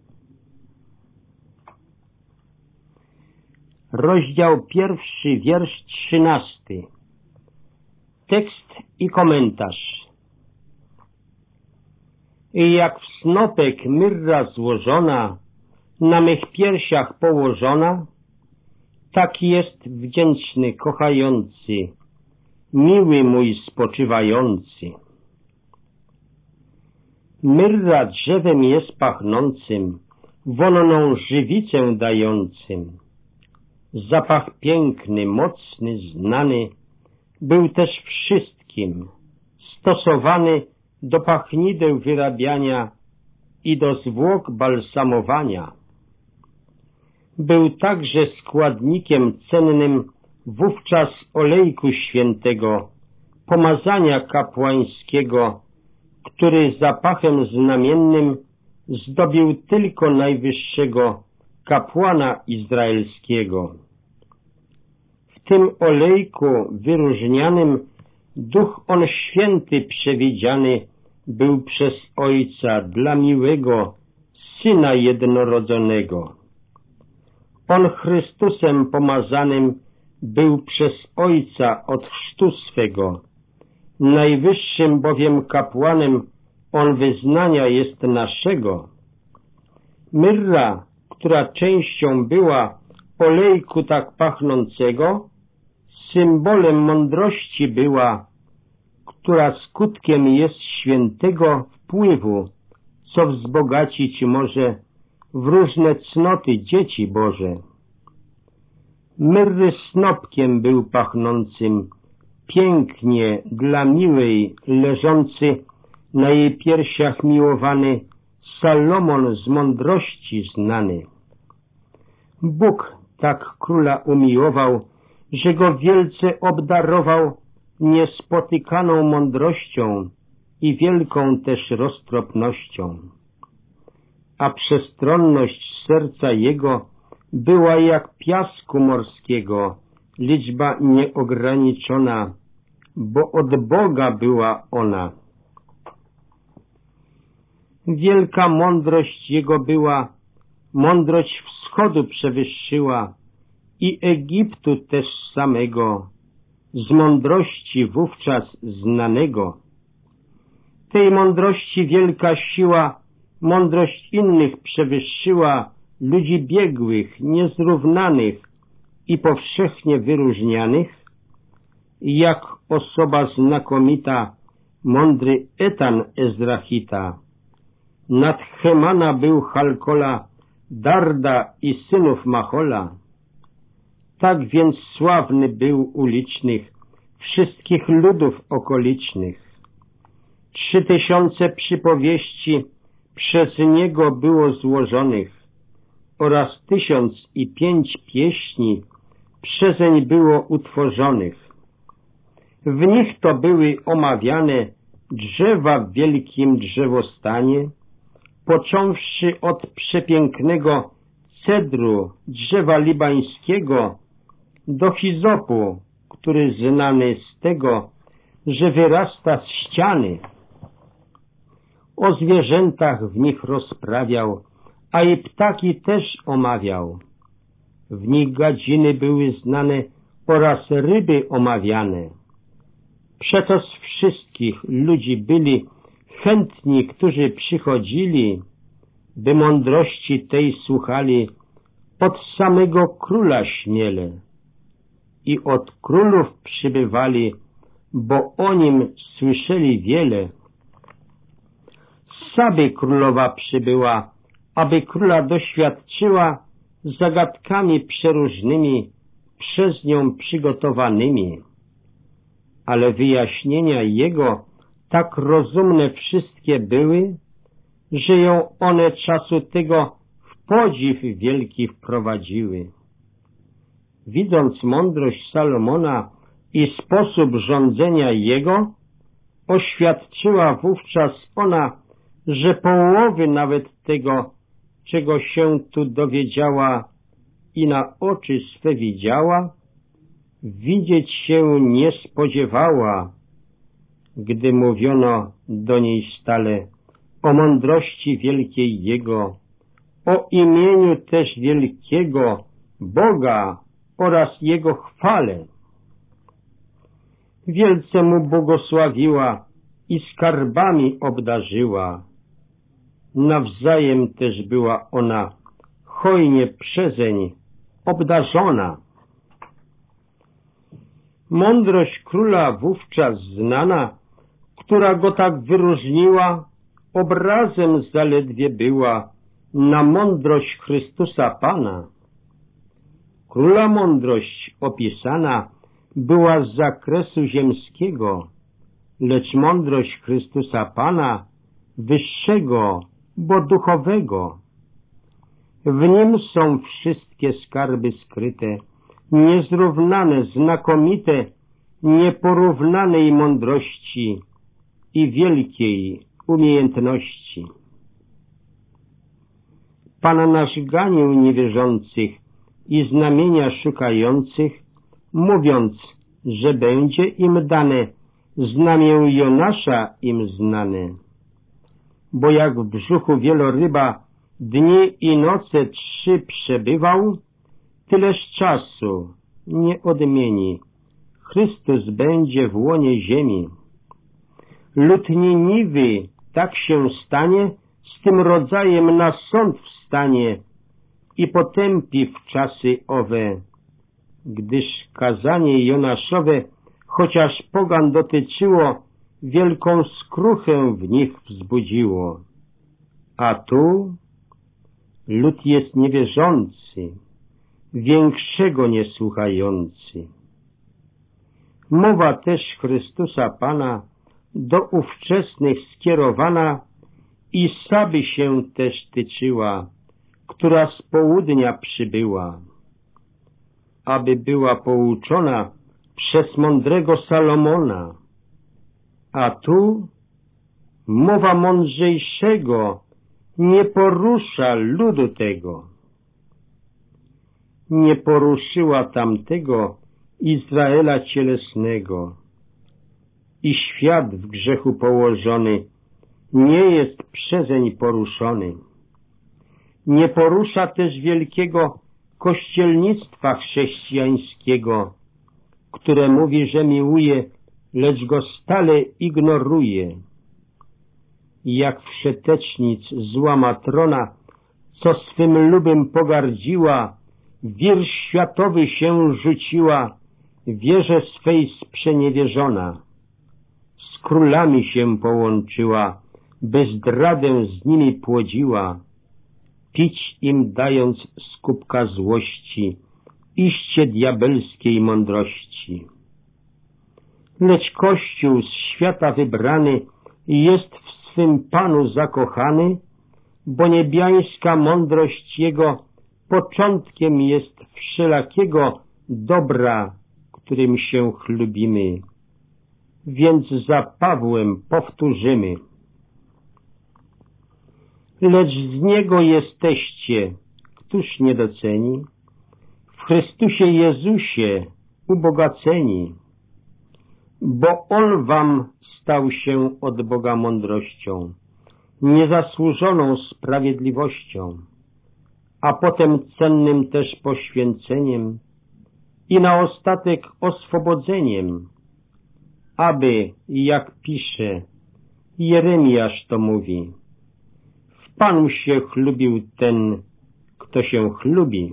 Rozdział pierwszy, wiersz trzynasty. Tekst i komentarz. I jak w snopek myrra złożona, na mych piersiach położona, tak jest wdzięczny, kochający, miły mój spoczywający. Myrra drzewem jest pachnącym, wonną żywicę dającym. Zapach piękny, mocny, znany, był też wszystkim, stosowany do pachnideł wyrabiania i do zwłok balsamowania. Był także składnikiem cennym wówczas olejku świętego, pomazania kapłańskiego, który zapachem znamiennym zdobił tylko najwyższego kapłana izraelskiego. W tym olejku wyróżnianym Duch On Święty przewidziany był przez Ojca dla miłego Syna jednorodzonego. On Chrystusem pomazanym był przez Ojca od chrztu swego. Najwyższym bowiem kapłanem On wyznania jest naszego. Myrra, która częścią była olejku tak pachnącego, symbolem mądrości była, która skutkiem jest świętego wpływu, co wzbogacić może w różne cnoty dzieci Boże. Myrry snopkiem był pachnącym, pięknie dla miłej leżący na jej piersiach miłowany Salomon z mądrości znany. Bóg tak króla umiłował, że go wielce obdarował niespotykaną mądrością i wielką też roztropnością. A przestronność serca jego była jak piasku morskiego, liczba nieograniczona, bo od Boga była ona. Wielka mądrość jego była, mądrość wschodu przewyższyła i Egiptu też samego, z mądrości wówczas znanego. Tej mądrości wielka siła, mądrość innych przewyższyła, ludzi biegłych, niezrównanych i powszechnie wyróżnianych, jak osoba znakomita, mądry Etan Ezrachita. Nad Hemana był Halkola, Darda i synów Machola. Tak więc sławny był ulicznych, wszystkich ludów okolicznych. Trzy tysiące przypowieści przez niego było złożonych oraz tysiąc i pięć pieśni przezeń było utworzonych. W nich to były omawiane drzewa w wielkim drzewostanie, począwszy od przepięknego cedru, drzewa libańskiego, do hizopu, który znany z tego, że wyrasta z ściany. O zwierzętach w nich rozprawiał, a i ptaki też omawiał. W nich gadziny były znane oraz ryby omawiane. Przeto z wszystkich ludzi byli chętni, którzy przychodzili, by mądrości tej słuchali od samego króla śmiele. I od królów przybywali, bo o nim słyszeli wiele. Z Saby królowa przybyła, aby króla doświadczyła zagadkami przeróżnymi, przez nią przygotowanymi. Ale wyjaśnienia jego tak rozumne wszystkie były, że ją one czasu tego w podziw wielki wprowadziły. Widząc mądrość Salomona i sposób rządzenia jego, oświadczyła wówczas ona, że połowy nawet tego, czego się tu dowiedziała i na oczy swe widziała, widzieć się nie spodziewała, gdy mówiono do niej stale o mądrości wielkiej Jego, o imieniu też wielkiego Boga oraz Jego chwale. Wielce Mu błogosławiła i skarbami obdarzyła. Nawzajem też była ona hojnie przezeń obdarzona. Mądrość króla wówczas znana, która go tak wyróżniła, obrazem zaledwie była na mądrość Chrystusa Pana. Króla mądrość opisana była z zakresu ziemskiego, lecz mądrość Chrystusa Pana wyższego, bo duchowego. W nim są wszystkie skarby skryte, niezrównane, znakomite, nieporównanej mądrości i wielkiej umiejętności. Pan nasz ganił niewierzących i znamienia szukających, mówiąc, że będzie im dane znamię Jonasza im znane. Bo jak w brzuchu wieloryba dni i noce trzy przebywał, tyleż czasu nie odmieni. Chrystus będzie w łonie ziemi. Lud Niniwy tak się stanie, z tym rodzajem na sąd wstanie i potępi w czasy owe, gdyż kazanie Jonaszowe, chociaż pogan dotyczyło, wielką skruchę w nich wzbudziło. A tu lud jest niewierzący, większego niesłuchający. Mowa też Chrystusa Pana do ówczesnych skierowana i Saby się też tyczyła, która z południa przybyła, aby była pouczona przez mądrego Salomona. A tu mowa mądrzejszego nie porusza ludu tego. Nie poruszyła tamtego Izraela cielesnego i świat w grzechu położony nie jest przezeń poruszony. Nie porusza też wielkiego kościelnictwa chrześcijańskiego, które mówi, że miłuje, lecz go stale ignoruje. Jak wszetecznic zła matrona, co swym lubem pogardziła, wir światowy się rzuciła, wierze swej sprzeniewierzona. Z królami się połączyła, by zdradę z nimi płodziła, pić im dając z kubka złości, iście diabelskiej mądrości. Lecz Kościół z świata wybrany jest w swym Panu zakochany, bo niebiańska mądrość Jego początkiem jest wszelakiego dobra, którym się chlubimy. Więc za Pawłem powtórzymy. Lecz z Niego jesteście, któż nie doceni? W Chrystusie Jezusie ubogaceni, bo On wam stał się od Boga mądrością, niezasłużoną sprawiedliwością, a potem cennym też poświęceniem i na ostatek oswobodzeniem, aby, jak pisze, Jeremiasz to mówi, w Panu się chlubił ten, kto się chlubi.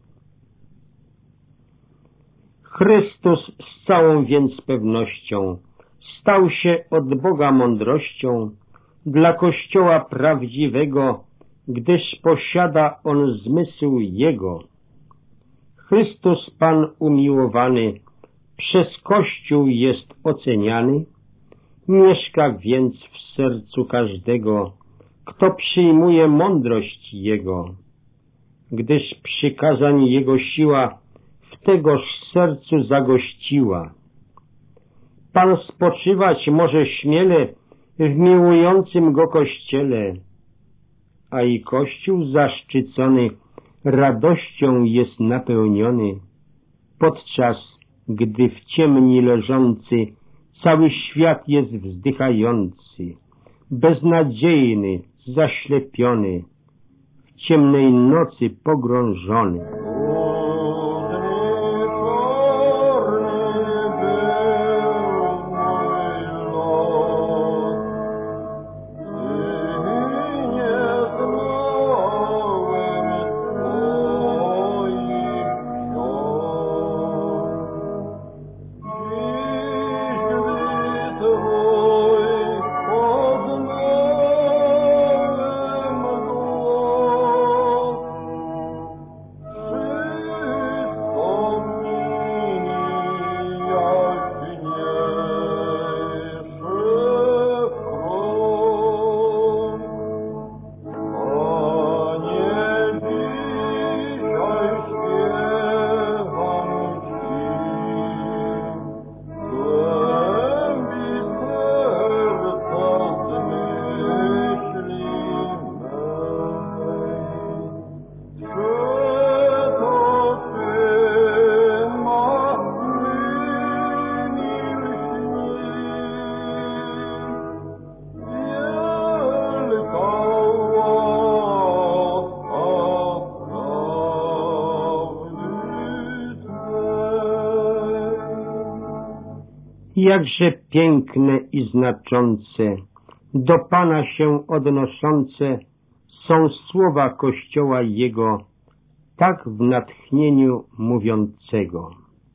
Chrystus z całą więc pewnością stał się od Boga mądrością dla Kościoła prawdziwego, gdyż posiada on zmysł Jego. Chrystus Pan umiłowany przez Kościół jest oceniany, mieszka więc w sercu każdego, kto przyjmuje mądrość Jego, gdyż przykazań Jego siła w tegoż sercu zagościła. Pan spoczywać może śmiele w miłującym Go Kościele, a i Kościół zaszczycony radością jest napełniony, podczas gdy w ciemni leżący cały świat jest wzdychający, beznadziejny, zaślepiony, w ciemnej nocy pogrążony. Thank you. Jakże piękne i znaczące, do Pana się odnoszące są słowa Kościoła Jego, tak w natchnieniu mówiącego.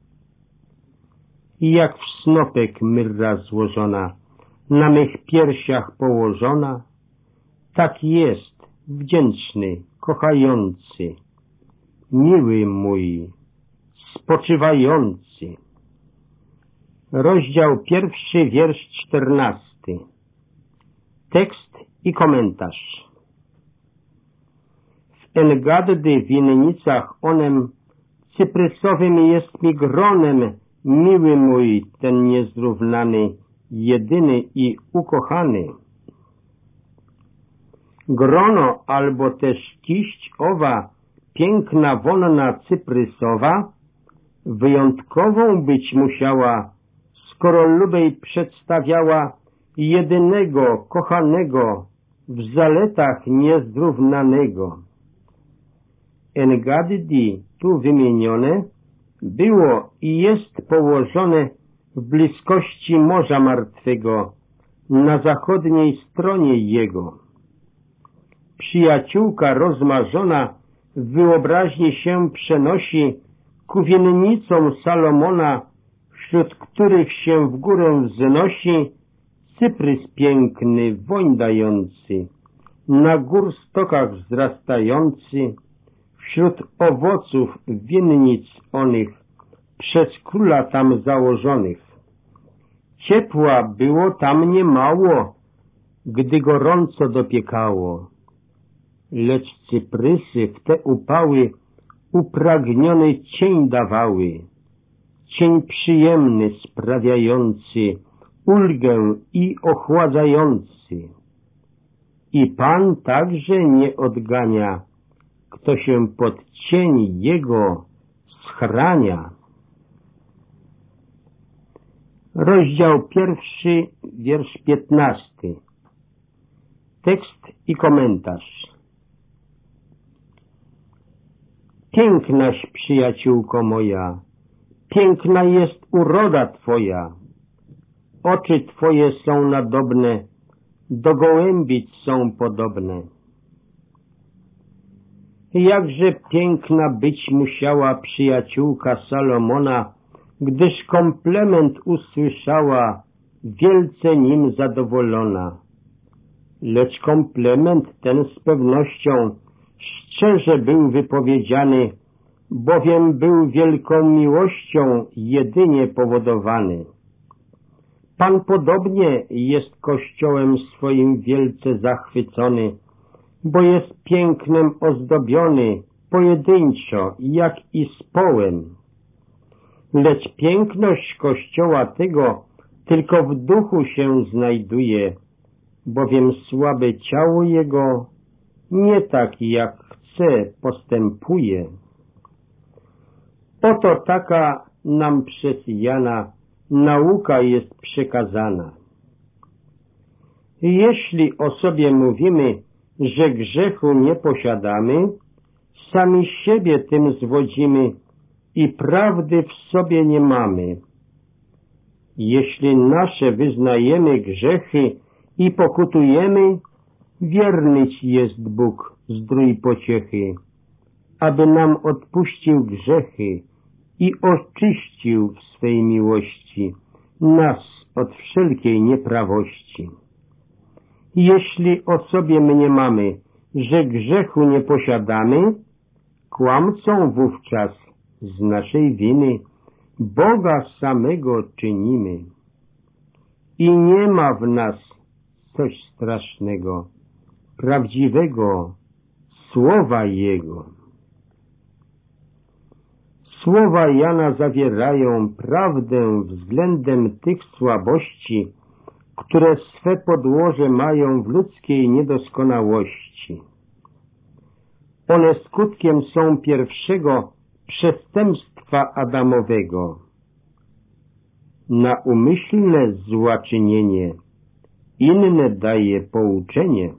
Jak w snopek myrra złożona, na mych piersiach położona, tak jest wdzięczny, kochający, miły mój, spoczywający. Rozdział pierwszy, wiersz czternasty. Tekst i komentarz. W Engaddy winnicach onem cyprysowym jest mi gronem, miły mój, ten niezrównany, jedyny i ukochany. Grono albo też kiść owa, piękna wonna cyprysowa, wyjątkową być musiała, skoro lubej przedstawiała jedynego, kochanego, w zaletach niezrównanego. Engaddy tu wymienione było i jest położone w bliskości Morza Martwego, na zachodniej stronie jego. Przyjaciółka rozmarzona w wyobraźni się przenosi ku winnicom Salomona, wśród których się w górę wznosi cyprys piękny, woń dający, na gór stokach wzrastający, wśród owoców winnic onych, przez króla tam założonych. Ciepła było tam niemało, gdy gorąco dopiekało, lecz cyprysy w te upały upragniony cień dawały, cień przyjemny, sprawiający ulgę i ochładzający. I Pan także nie odgania, kto się pod cień Jego schrania. Rozdział pierwszy, wiersz piętnasty. Tekst i komentarz. Pięknaś, przyjaciółko moja, piękna jest uroda Twoja. Oczy Twoje są nadobne, do gołębic są podobne. Jakże piękna być musiała przyjaciółka Salomona, gdyż komplement usłyszała, wielce nim zadowolona. Lecz komplement ten z pewnością szczerze był wypowiedziany, bowiem był wielką miłością jedynie powodowany. Pan podobnie jest Kościołem swoim wielce zachwycony, bo jest pięknem ozdobiony, pojedynczo, jak i z połem. Lecz piękność Kościoła tego tylko w duchu się znajduje, bowiem słabe ciało jego nie tak jak chce postępuje. Oto taka nam przez Jana nauka jest przekazana. Jeśli o sobie mówimy, że grzechu nie posiadamy, sami siebie tym zwodzimy i prawdy w sobie nie mamy. Jeśli nasze wyznajemy grzechy i pokutujemy, wierny Ci jest Bóg, zdrój pociechy, aby nam odpuścił grzechy i oczyścił w swej miłości nas od wszelkiej nieprawości. Jeśli o sobie mniemamy, że grzechu nie posiadamy, kłamcą wówczas z naszej winy Boga samego czynimy. I nie ma w nas coś strasznego, prawdziwego słowa Jego. Słowa Jana zawierają prawdę względem tych słabości, które swe podłoże mają w ludzkiej niedoskonałości. One skutkiem są pierwszego przestępstwa Adamowego. Na umyślne złaczynienie inne daje pouczenie.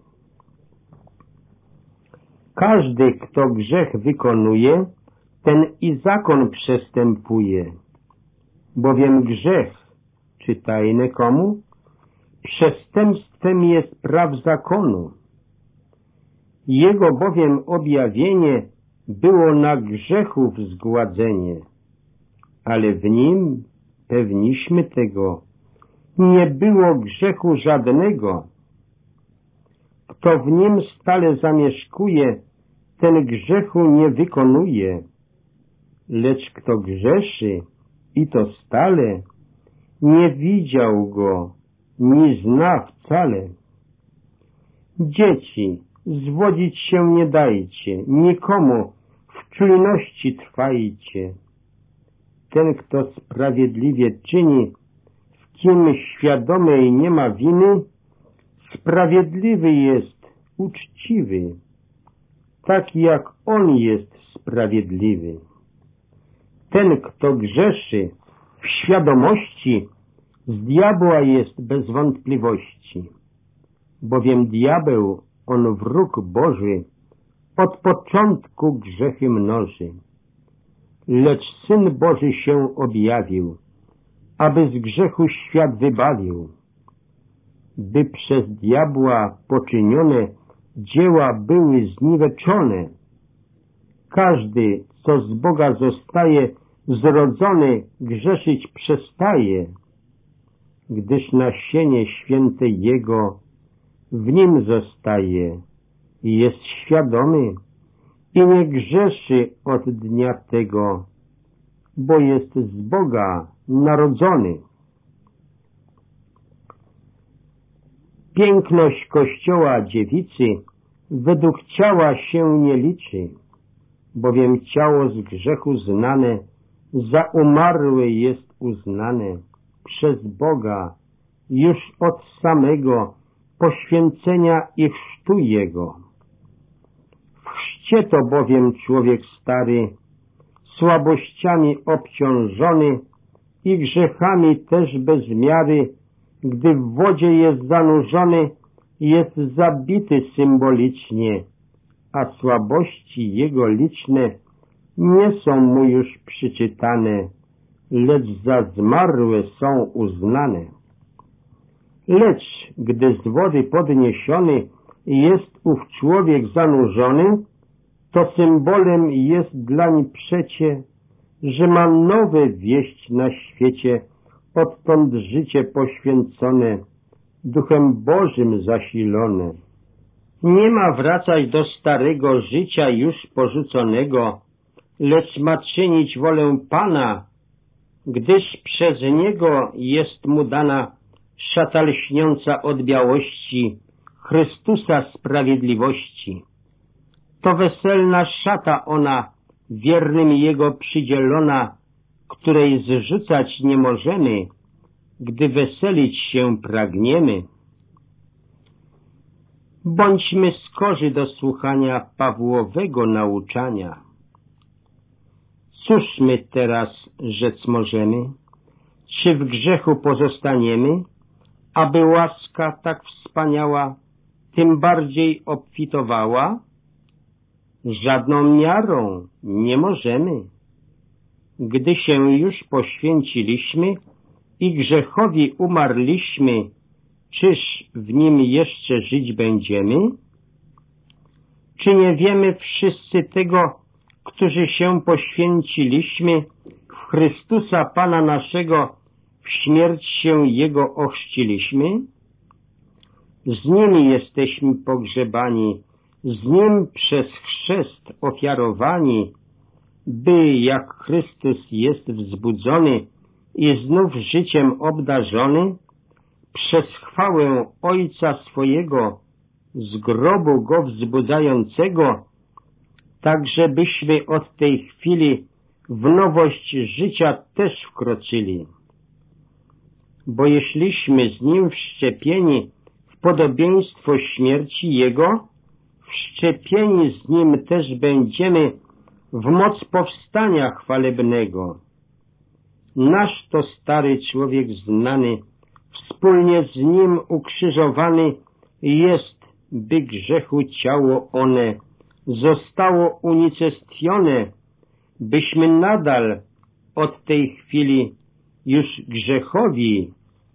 Każdy, kto grzech wykonuje, ten i zakon przestępuje, bowiem grzech czy tajne komu? Przestępstwem jest praw zakonu. Jego bowiem objawienie było na grzechów zgładzenie, ale w nim, pewniśmy tego, nie było grzechu żadnego. Kto w nim stale zamieszkuje, ten grzechu nie wykonuje, lecz kto grzeszy, i to stale, nie widział go, nie zna wcale. Dzieci, zwodzić się nie dajcie, nikomu w czujności trwajcie. Ten, kto sprawiedliwie czyni, w kim świadomej nie ma winy, sprawiedliwy jest, uczciwy, tak jak on jest sprawiedliwy. Ten, kto grzeszy w świadomości, z diabła jest bez wątpliwości, bowiem diabeł, on wróg Boży, od początku grzechy mnoży. Lecz Syn Boży się objawił, aby z grzechu świat wybawił, by przez diabła poczynione dzieła były zniweczone. Każdy, co z Boga zostaje zrodzony, grzeszyć przestaje, gdyż nasienie święte Jego w nim zostaje i jest świadomy i nie grzeszy od dnia tego, bo jest z Boga narodzony. Piękność Kościoła dziewicy według ciała się nie liczy, bowiem ciało z grzechu znane za umarłe jest uznane przez Boga już od samego poświęcenia i chrztu Jego. W chrzcie to bowiem człowiek stary, słabościami obciążony i grzechami też bez miary, gdy w wodzie jest zanurzony, jest zabity symbolicznie, a słabości jego liczne nie są mu już przyczytane, lecz za zmarłe są uznane. Lecz gdy z wody podniesiony jest ów człowiek zanurzony, to symbolem jest dlań przecie, że ma nowe wieść na świecie, odtąd życie poświęcone, Duchem Bożym zasilone. Nie ma wracać do starego życia już porzuconego, lecz ma czynić wolę Pana, gdyż przez Niego jest mu dana szata lśniąca od białości, Chrystusa sprawiedliwości. To weselna szata ona, wiernym Jego przydzielona, której zrzucać nie możemy, gdy weselić się pragniemy. Bądźmy skorzy do słuchania Pawłowego nauczania. Cóż my teraz rzec możemy? Czy w grzechu pozostaniemy, aby łaska tak wspaniała tym bardziej obfitowała? Żadną miarą nie możemy. Gdy się już poświęciliśmy i grzechowi umarliśmy, czyż w nim jeszcze żyć będziemy? Czy nie wiemy wszyscy tego, którzy się poświęciliśmy w Chrystusa Pana naszego, w śmierć się Jego ochrzciliśmy? Z Nim jesteśmy pogrzebani, z Nim przez chrzest ofiarowani, by jak Chrystus jest wzbudzony i znów życiem obdarzony, przez chwałę Ojca swojego, z grobu Go wzbudzającego, tak żebyśmy od tej chwili w nowość życia też wkroczyli. Bo jeśliśmy z Nim wszczepieni w podobieństwo śmierci Jego, wszczepieni z Nim też będziemy w moc powstania chwalebnego. Nasz to stary człowiek znany, wspólnie z Nim ukrzyżowany jest, by grzechu ciało one zostało unicestwione, byśmy nadal od tej chwili już grzechowi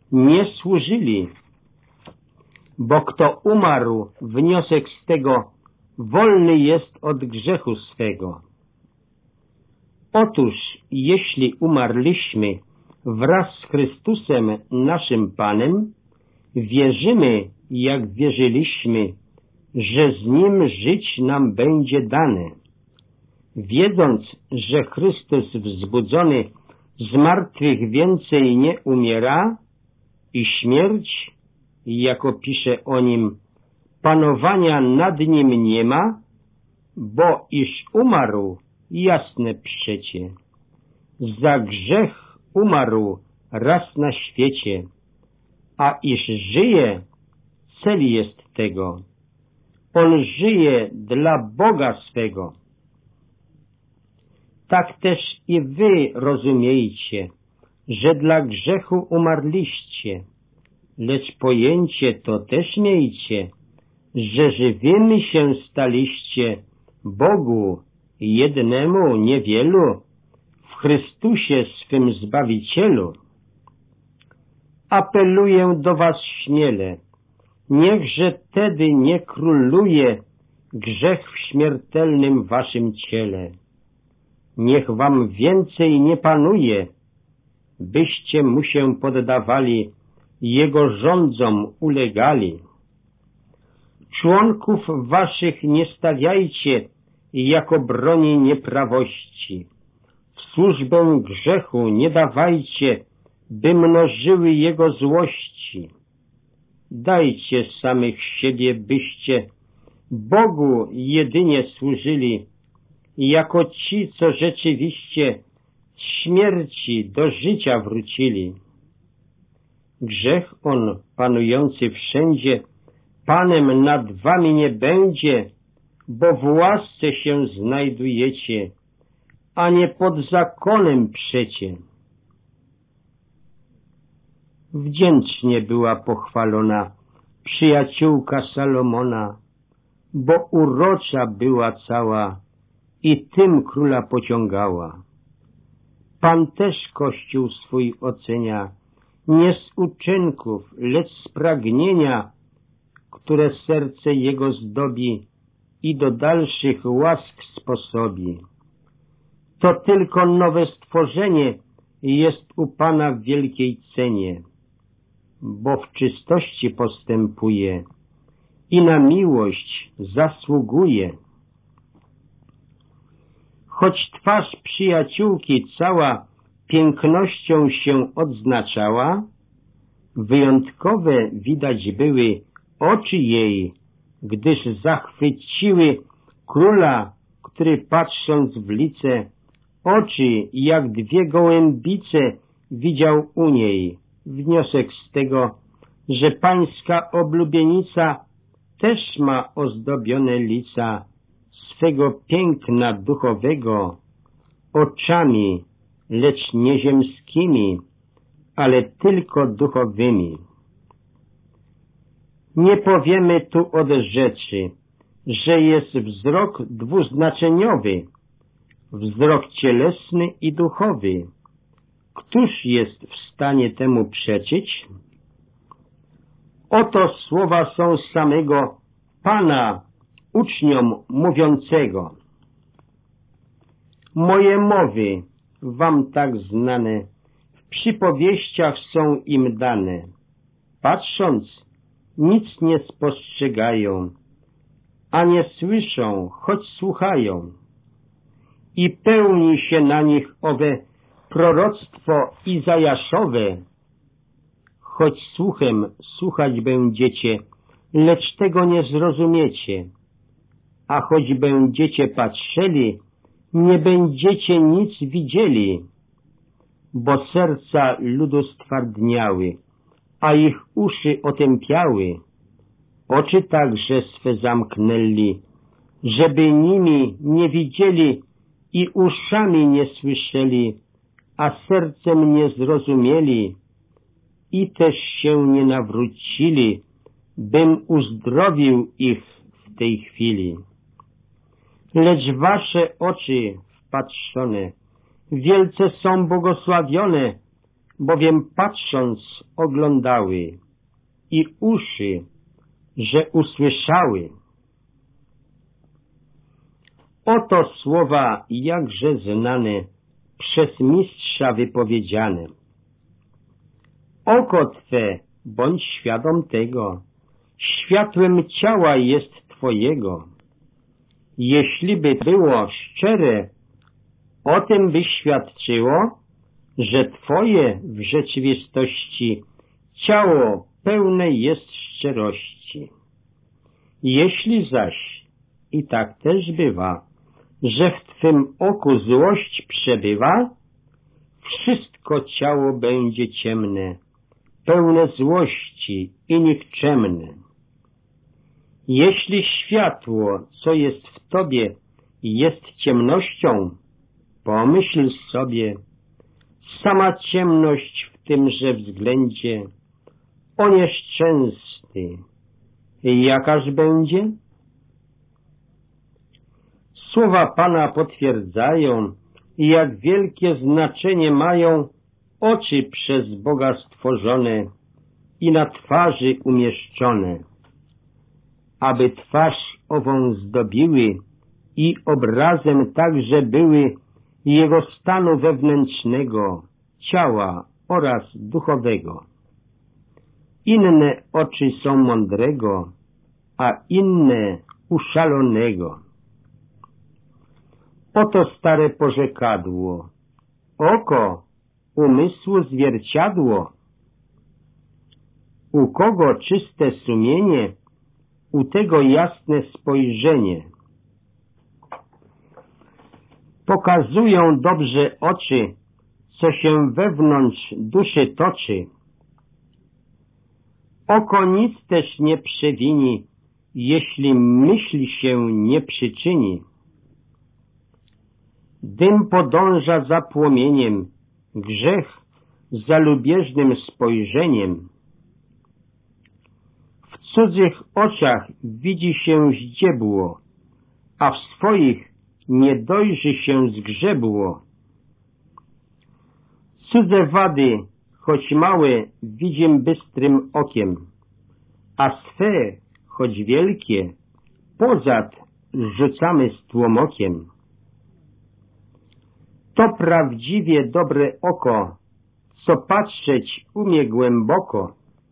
nie służyli, bo kto umarł, wniosek z tego, wolny jest od grzechu swego. Otóż, jeśli umarliśmy wraz z Chrystusem naszym Panem, wierzymy, jak wierzyliśmy, że z Nim żyć nam będzie dane. Wiedząc, że Chrystus wzbudzony z martwych więcej nie umiera i śmierć, jako pisze o Nim, panowania nad Nim nie ma, bo iż umarł, jasne przecie. Za grzech umarł raz na świecie, a iż żyje, cel jest tego. On żyje dla Boga swego. Tak też i wy rozumiejcie, że dla grzechu umarliście, lecz pojęcie to też miejcie, że żywymi się staliście Bogu jednemu, niewielu, w Chrystusie swym Zbawicielu. Apeluję do was śmiele, niechże tedy nie króluje grzech w śmiertelnym waszym ciele. Niech wam więcej nie panuje, byście mu się poddawali, jego rządzom ulegali. Członków waszych nie stawiajcie jako broni nieprawości. W służbę grzechu nie dawajcie, by mnożyły jego złości. Dajcie samych siebie, byście Bogu jedynie służyli, jako ci, co rzeczywiście z śmierci do życia wrócili. Grzech on, panujący wszędzie, Panem nad wami nie będzie, bo w łasce się znajdujecie, a nie pod zakonem przecie. Wdzięcznie była pochwalona przyjaciółka Salomona, bo urocza była cała i tym króla pociągała. Pan też Kościół swój ocenia, nie z uczynków, lecz z pragnienia, które serce jego zdobi i do dalszych łask sposobi. To tylko nowe stworzenie jest u Pana w wielkiej cenie, bo w czystości postępuje i na miłość zasługuje. Choć twarz przyjaciółki cała pięknością się odznaczała, wyjątkowe widać były oczy jej, gdyż zachwyciły króla, który patrząc w lice, oczy jak dwie gołębice widział u niej. Wniosek z tego, że pańska oblubienica też ma ozdobione lica swego piękna duchowego oczami, lecz nie ziemskimi, ale tylko duchowymi. Nie powiemy tu od rzeczy, że jest wzrok dwuznaczeniowy, wzrok cielesny i duchowy. Któż jest w stanie temu przeczyć? Oto słowa są samego Pana uczniom mówiącego. Moje mowy, wam tak znane, w przypowieściach są im dane. Patrząc, nic nie spostrzegają, a nie słyszą, choć słuchają. I pełni się na nich owe proroctwo Izajaszowe. Choć słuchem słuchać będziecie, lecz tego nie zrozumiecie. A choć będziecie patrzeli, nie będziecie nic widzieli, bo serca ludu stwardniały, a ich uszy otępiały. Oczy także swe zamknęli, żeby nimi nie widzieli i uszami nie słyszeli, a sercem nie zrozumieli i też się nie nawrócili, bym uzdrowił ich w tej chwili. Lecz wasze oczy wpatrzone, wielce są błogosławione, bowiem patrząc oglądały i uszy, że usłyszały. Oto słowa jakże znane, przez mistrza wypowiedziane. Oko Twe, bądź świadom tego, światłem ciała jest Twojego. Jeśli by było szczere, o tym by świadczyło, że Twoje w rzeczywistości ciało pełne jest szczerości. Jeśli zaś, i tak też bywa, że w Twym oku złość przebywa, wszystko ciało będzie ciemne, pełne złości i nikczemne. Jeśli światło, co jest w Tobie, jest ciemnością, pomyśl sobie, sama ciemność w tymże względzie, o nieszczęsny, jakaż będzie? Słowa Pana potwierdzają, jak wielkie znaczenie mają oczy przez Boga stworzone i na twarzy umieszczone, aby twarz ową zdobiły i obrazem także były Jego stanu wewnętrznego, ciała oraz duchowego. Inne oczy są mądrego, a inne uszalonego. Oto stare porzekadło. Oko umysłu zwierciadło. U kogo czyste sumienie, u tego jasne spojrzenie. Pokazują dobrze oczy, co się wewnątrz duszy toczy. Oko nic też nie przewini, jeśli myśl się nie przyczyni. Dym podąża za płomieniem, grzech za lubieżnym spojrzeniem. W cudzych oczach widzi się zdziebło, a w swoich nie dojrzy się zgrzebło. Cudze wady, choć małe, widzim bystrym okiem, a swe, choć wielkie, pozad rzucamy z tłomokiem. To prawdziwie dobre oko, co patrzeć umie głęboko.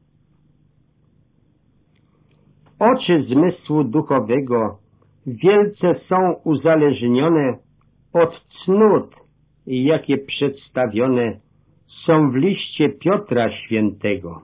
Oczy zmysłu duchowego wielce są uzależnione od cnót, jakie przedstawione są w liście Piotra Świętego.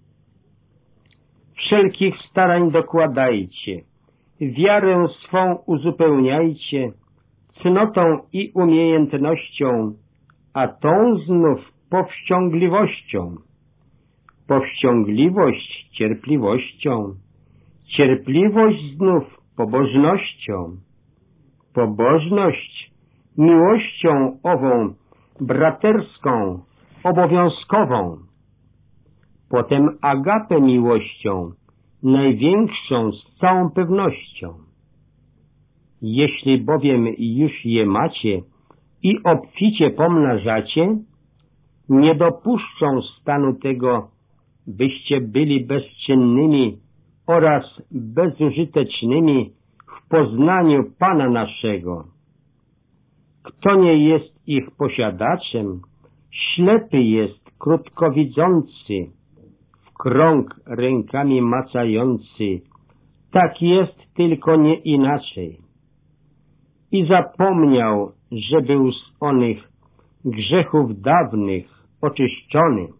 Wszelkich starań dokładajcie, wiarę swą uzupełniajcie cnotą i umiejętnością, a tą znów powściągliwością, powściągliwość cierpliwością, cierpliwość znów pobożnością, pobożność miłością ową braterską, obowiązkową, potem agapę miłością, największą z całą pewnością. Jeśli bowiem już je macie i obficie pomnażacie, nie dopuszczą stanu tego, byście byli bezczynnymi oraz bezużytecznymi w poznaniu Pana naszego. Kto nie jest ich posiadaczem, ślepy jest, krótkowidzący, w krąg rękami macający. Tak jest, tylko nie inaczej. I zapomniał, że był z onych grzechów dawnych oczyszczony.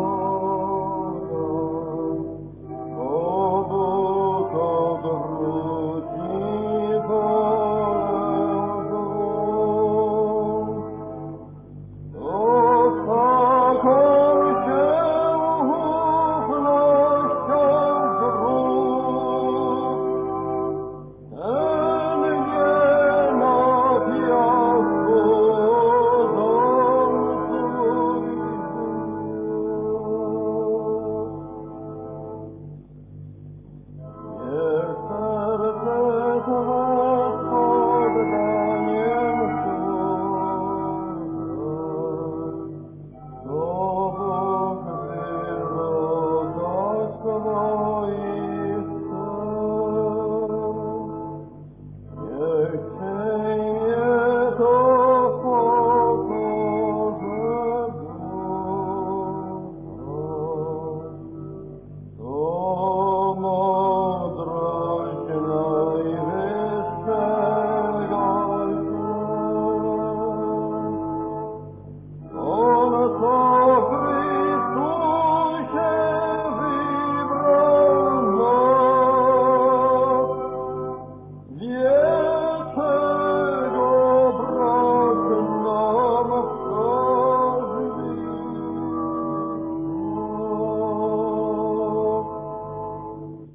Oh,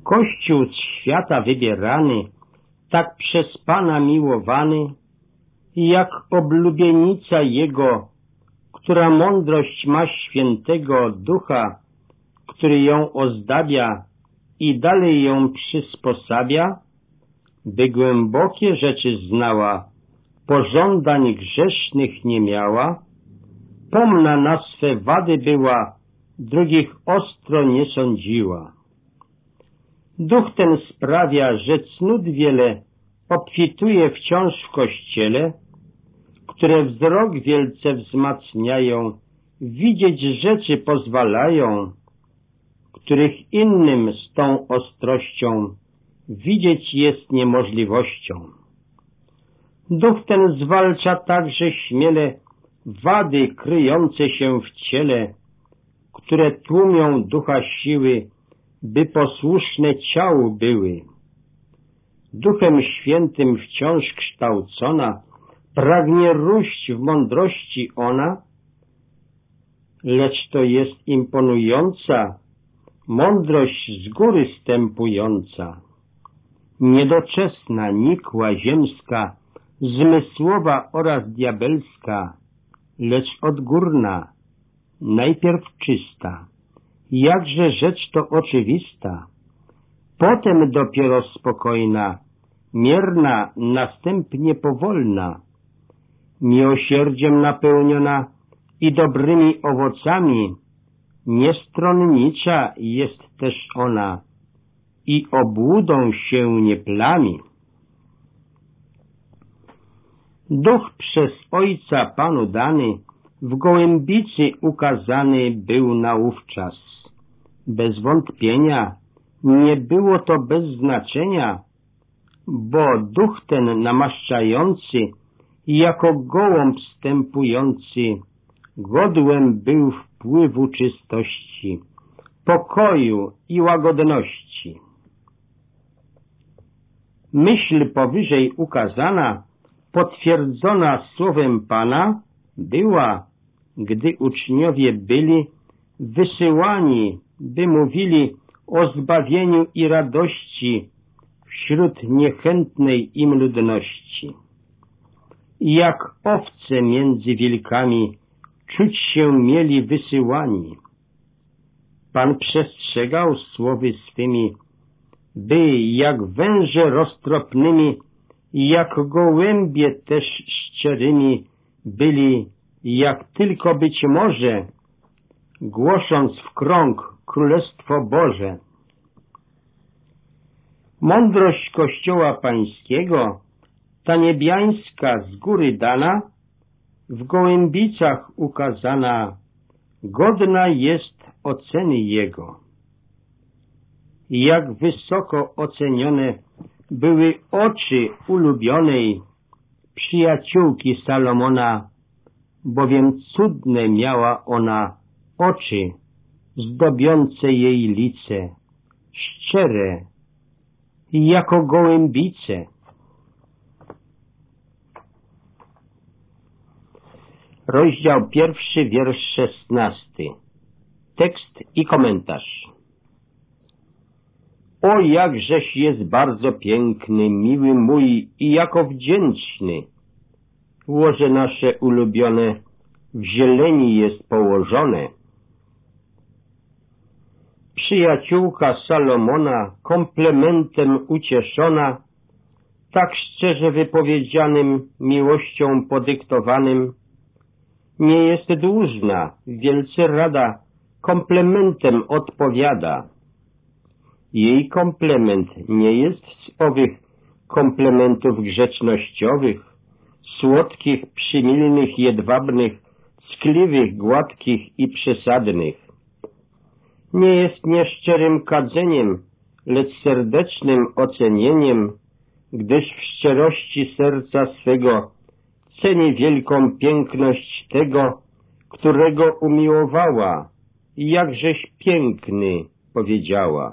Kościół z świata wybierany, tak przez Pana miłowany, jak oblubienica Jego, która mądrość ma świętego Ducha, który ją ozdabia i dalej ją przysposabia, by głębokie rzeczy znała, pożądań grzesznych nie miała, pomna na swe wady była, drugich ostro nie sądziła. Duch ten sprawia, że cnót wiele obfituje wciąż w Kościele, które wzrok wielce wzmacniają, widzieć rzeczy pozwalają, których innym z tą ostrością widzieć jest niemożliwością. Duch ten zwalcza także śmiele wady kryjące się w ciele, które tłumią ducha siły, by posłuszne ciału były. Duchem Świętym wciąż kształcona, pragnie róść w mądrości ona, lecz to jest imponująca mądrość z góry stępująca, niedoczesna, nikła, ziemska, zmysłowa oraz diabelska, lecz odgórna, najpierw czysta. Jakże rzecz to oczywista, potem dopiero spokojna, mierna, następnie powolna, miłosierdziem napełniona i dobrymi owocami, niestronnicza jest też ona i obłudą się nie plami. Duch przez Ojca Panu dany w gołębicy ukazany był naówczas. Bez wątpienia nie było to bez znaczenia, bo duch ten namaszczający jako gołąb wstępujący godłem był wpływu czystości, pokoju i łagodności. Myśl powyżej ukazana, potwierdzona słowem Pana, była, gdy uczniowie byli wysyłani, by mówili o zbawieniu i radości wśród niechętnej im ludności. Jak owce między wilkami czuć się mieli wysyłani. Pan przestrzegał słowy swymi, by jak węże roztropnymi, jak gołębie też szczerymi byli, jak tylko być może, głosząc w krąg Królestwo Boże. Mądrość Kościoła Pańskiego, ta niebiańska z góry dana, w gołębicach ukazana, godna jest oceny Jego. Jak wysoko ocenione były oczy ulubionej przyjaciółki Salomona, bowiem cudne miała ona oczy, zdobiące jej lice, szczere, jako gołębice. Rozdział pierwszy, wiersz szesnasty. Tekst i komentarz. O, jakżeś jest bardzo piękny, miły mój i jako wdzięczny. Łoże nasze ulubione w zieleni jest położone. Przyjaciółka Salomona, komplementem ucieszona, tak szczerze wypowiedzianym, miłością podyktowanym, nie jest dłużna, wielce rada, komplementem odpowiada. Jej komplement nie jest z owych komplementów grzecznościowych, słodkich, przymilnych, jedwabnych, ckliwych, gładkich i przesadnych. Nie jest nieszczerym kadzeniem, lecz serdecznym ocenieniem, gdyż w szczerości serca swego ceni wielką piękność tego, którego umiłowała, i jakżeś piękny, powiedziała.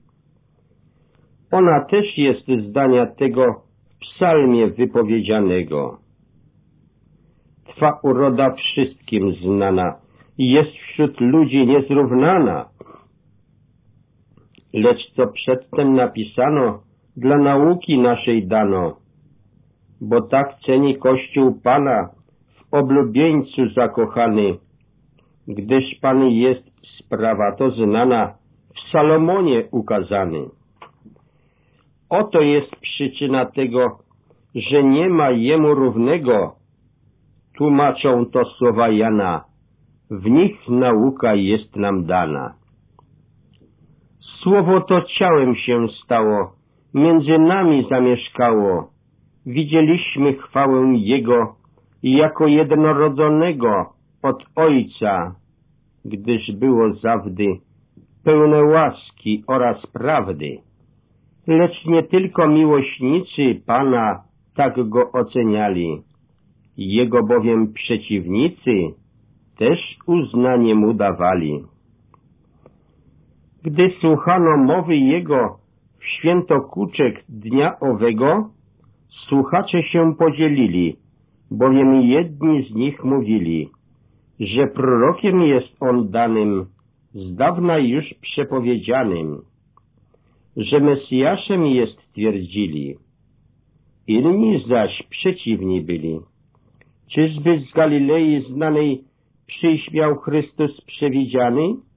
Ona też jest zdania tego w psalmie wypowiedzianego. Twa uroda wszystkim znana, jest wśród ludzi niezrównana. lecz co przedtem napisano, dla nauki naszej dano, bo tak ceni Kościół Pana w oblubieńcu zakochany, gdyż Pan jest sprawa to znana, w Salomonie ukazany. Oto jest przyczyna tego, że nie ma jemu równego, tłumaczą to słowa Jana, w nich nauka jest nam dana. Słowo to ciałem się stało, między nami zamieszkało, widzieliśmy chwałę Jego jako jednorodzonego od Ojca, gdyż było zawdy pełne łaski oraz prawdy. Lecz nie tylko miłośnicy Pana tak Go oceniali, Jego bowiem przeciwnicy też uznanie Mu dawali. Gdy słuchano mowy Jego w świętokuczek dnia owego, słuchacze się podzielili, bowiem jedni z nich mówili, że prorokiem jest on danym, z dawna już przepowiedzianym, że Mesjaszem jest, twierdzili. Inni zaś przeciwni byli. Czyżby z Galilei znanej przyjść miał Chrystus przewidziany?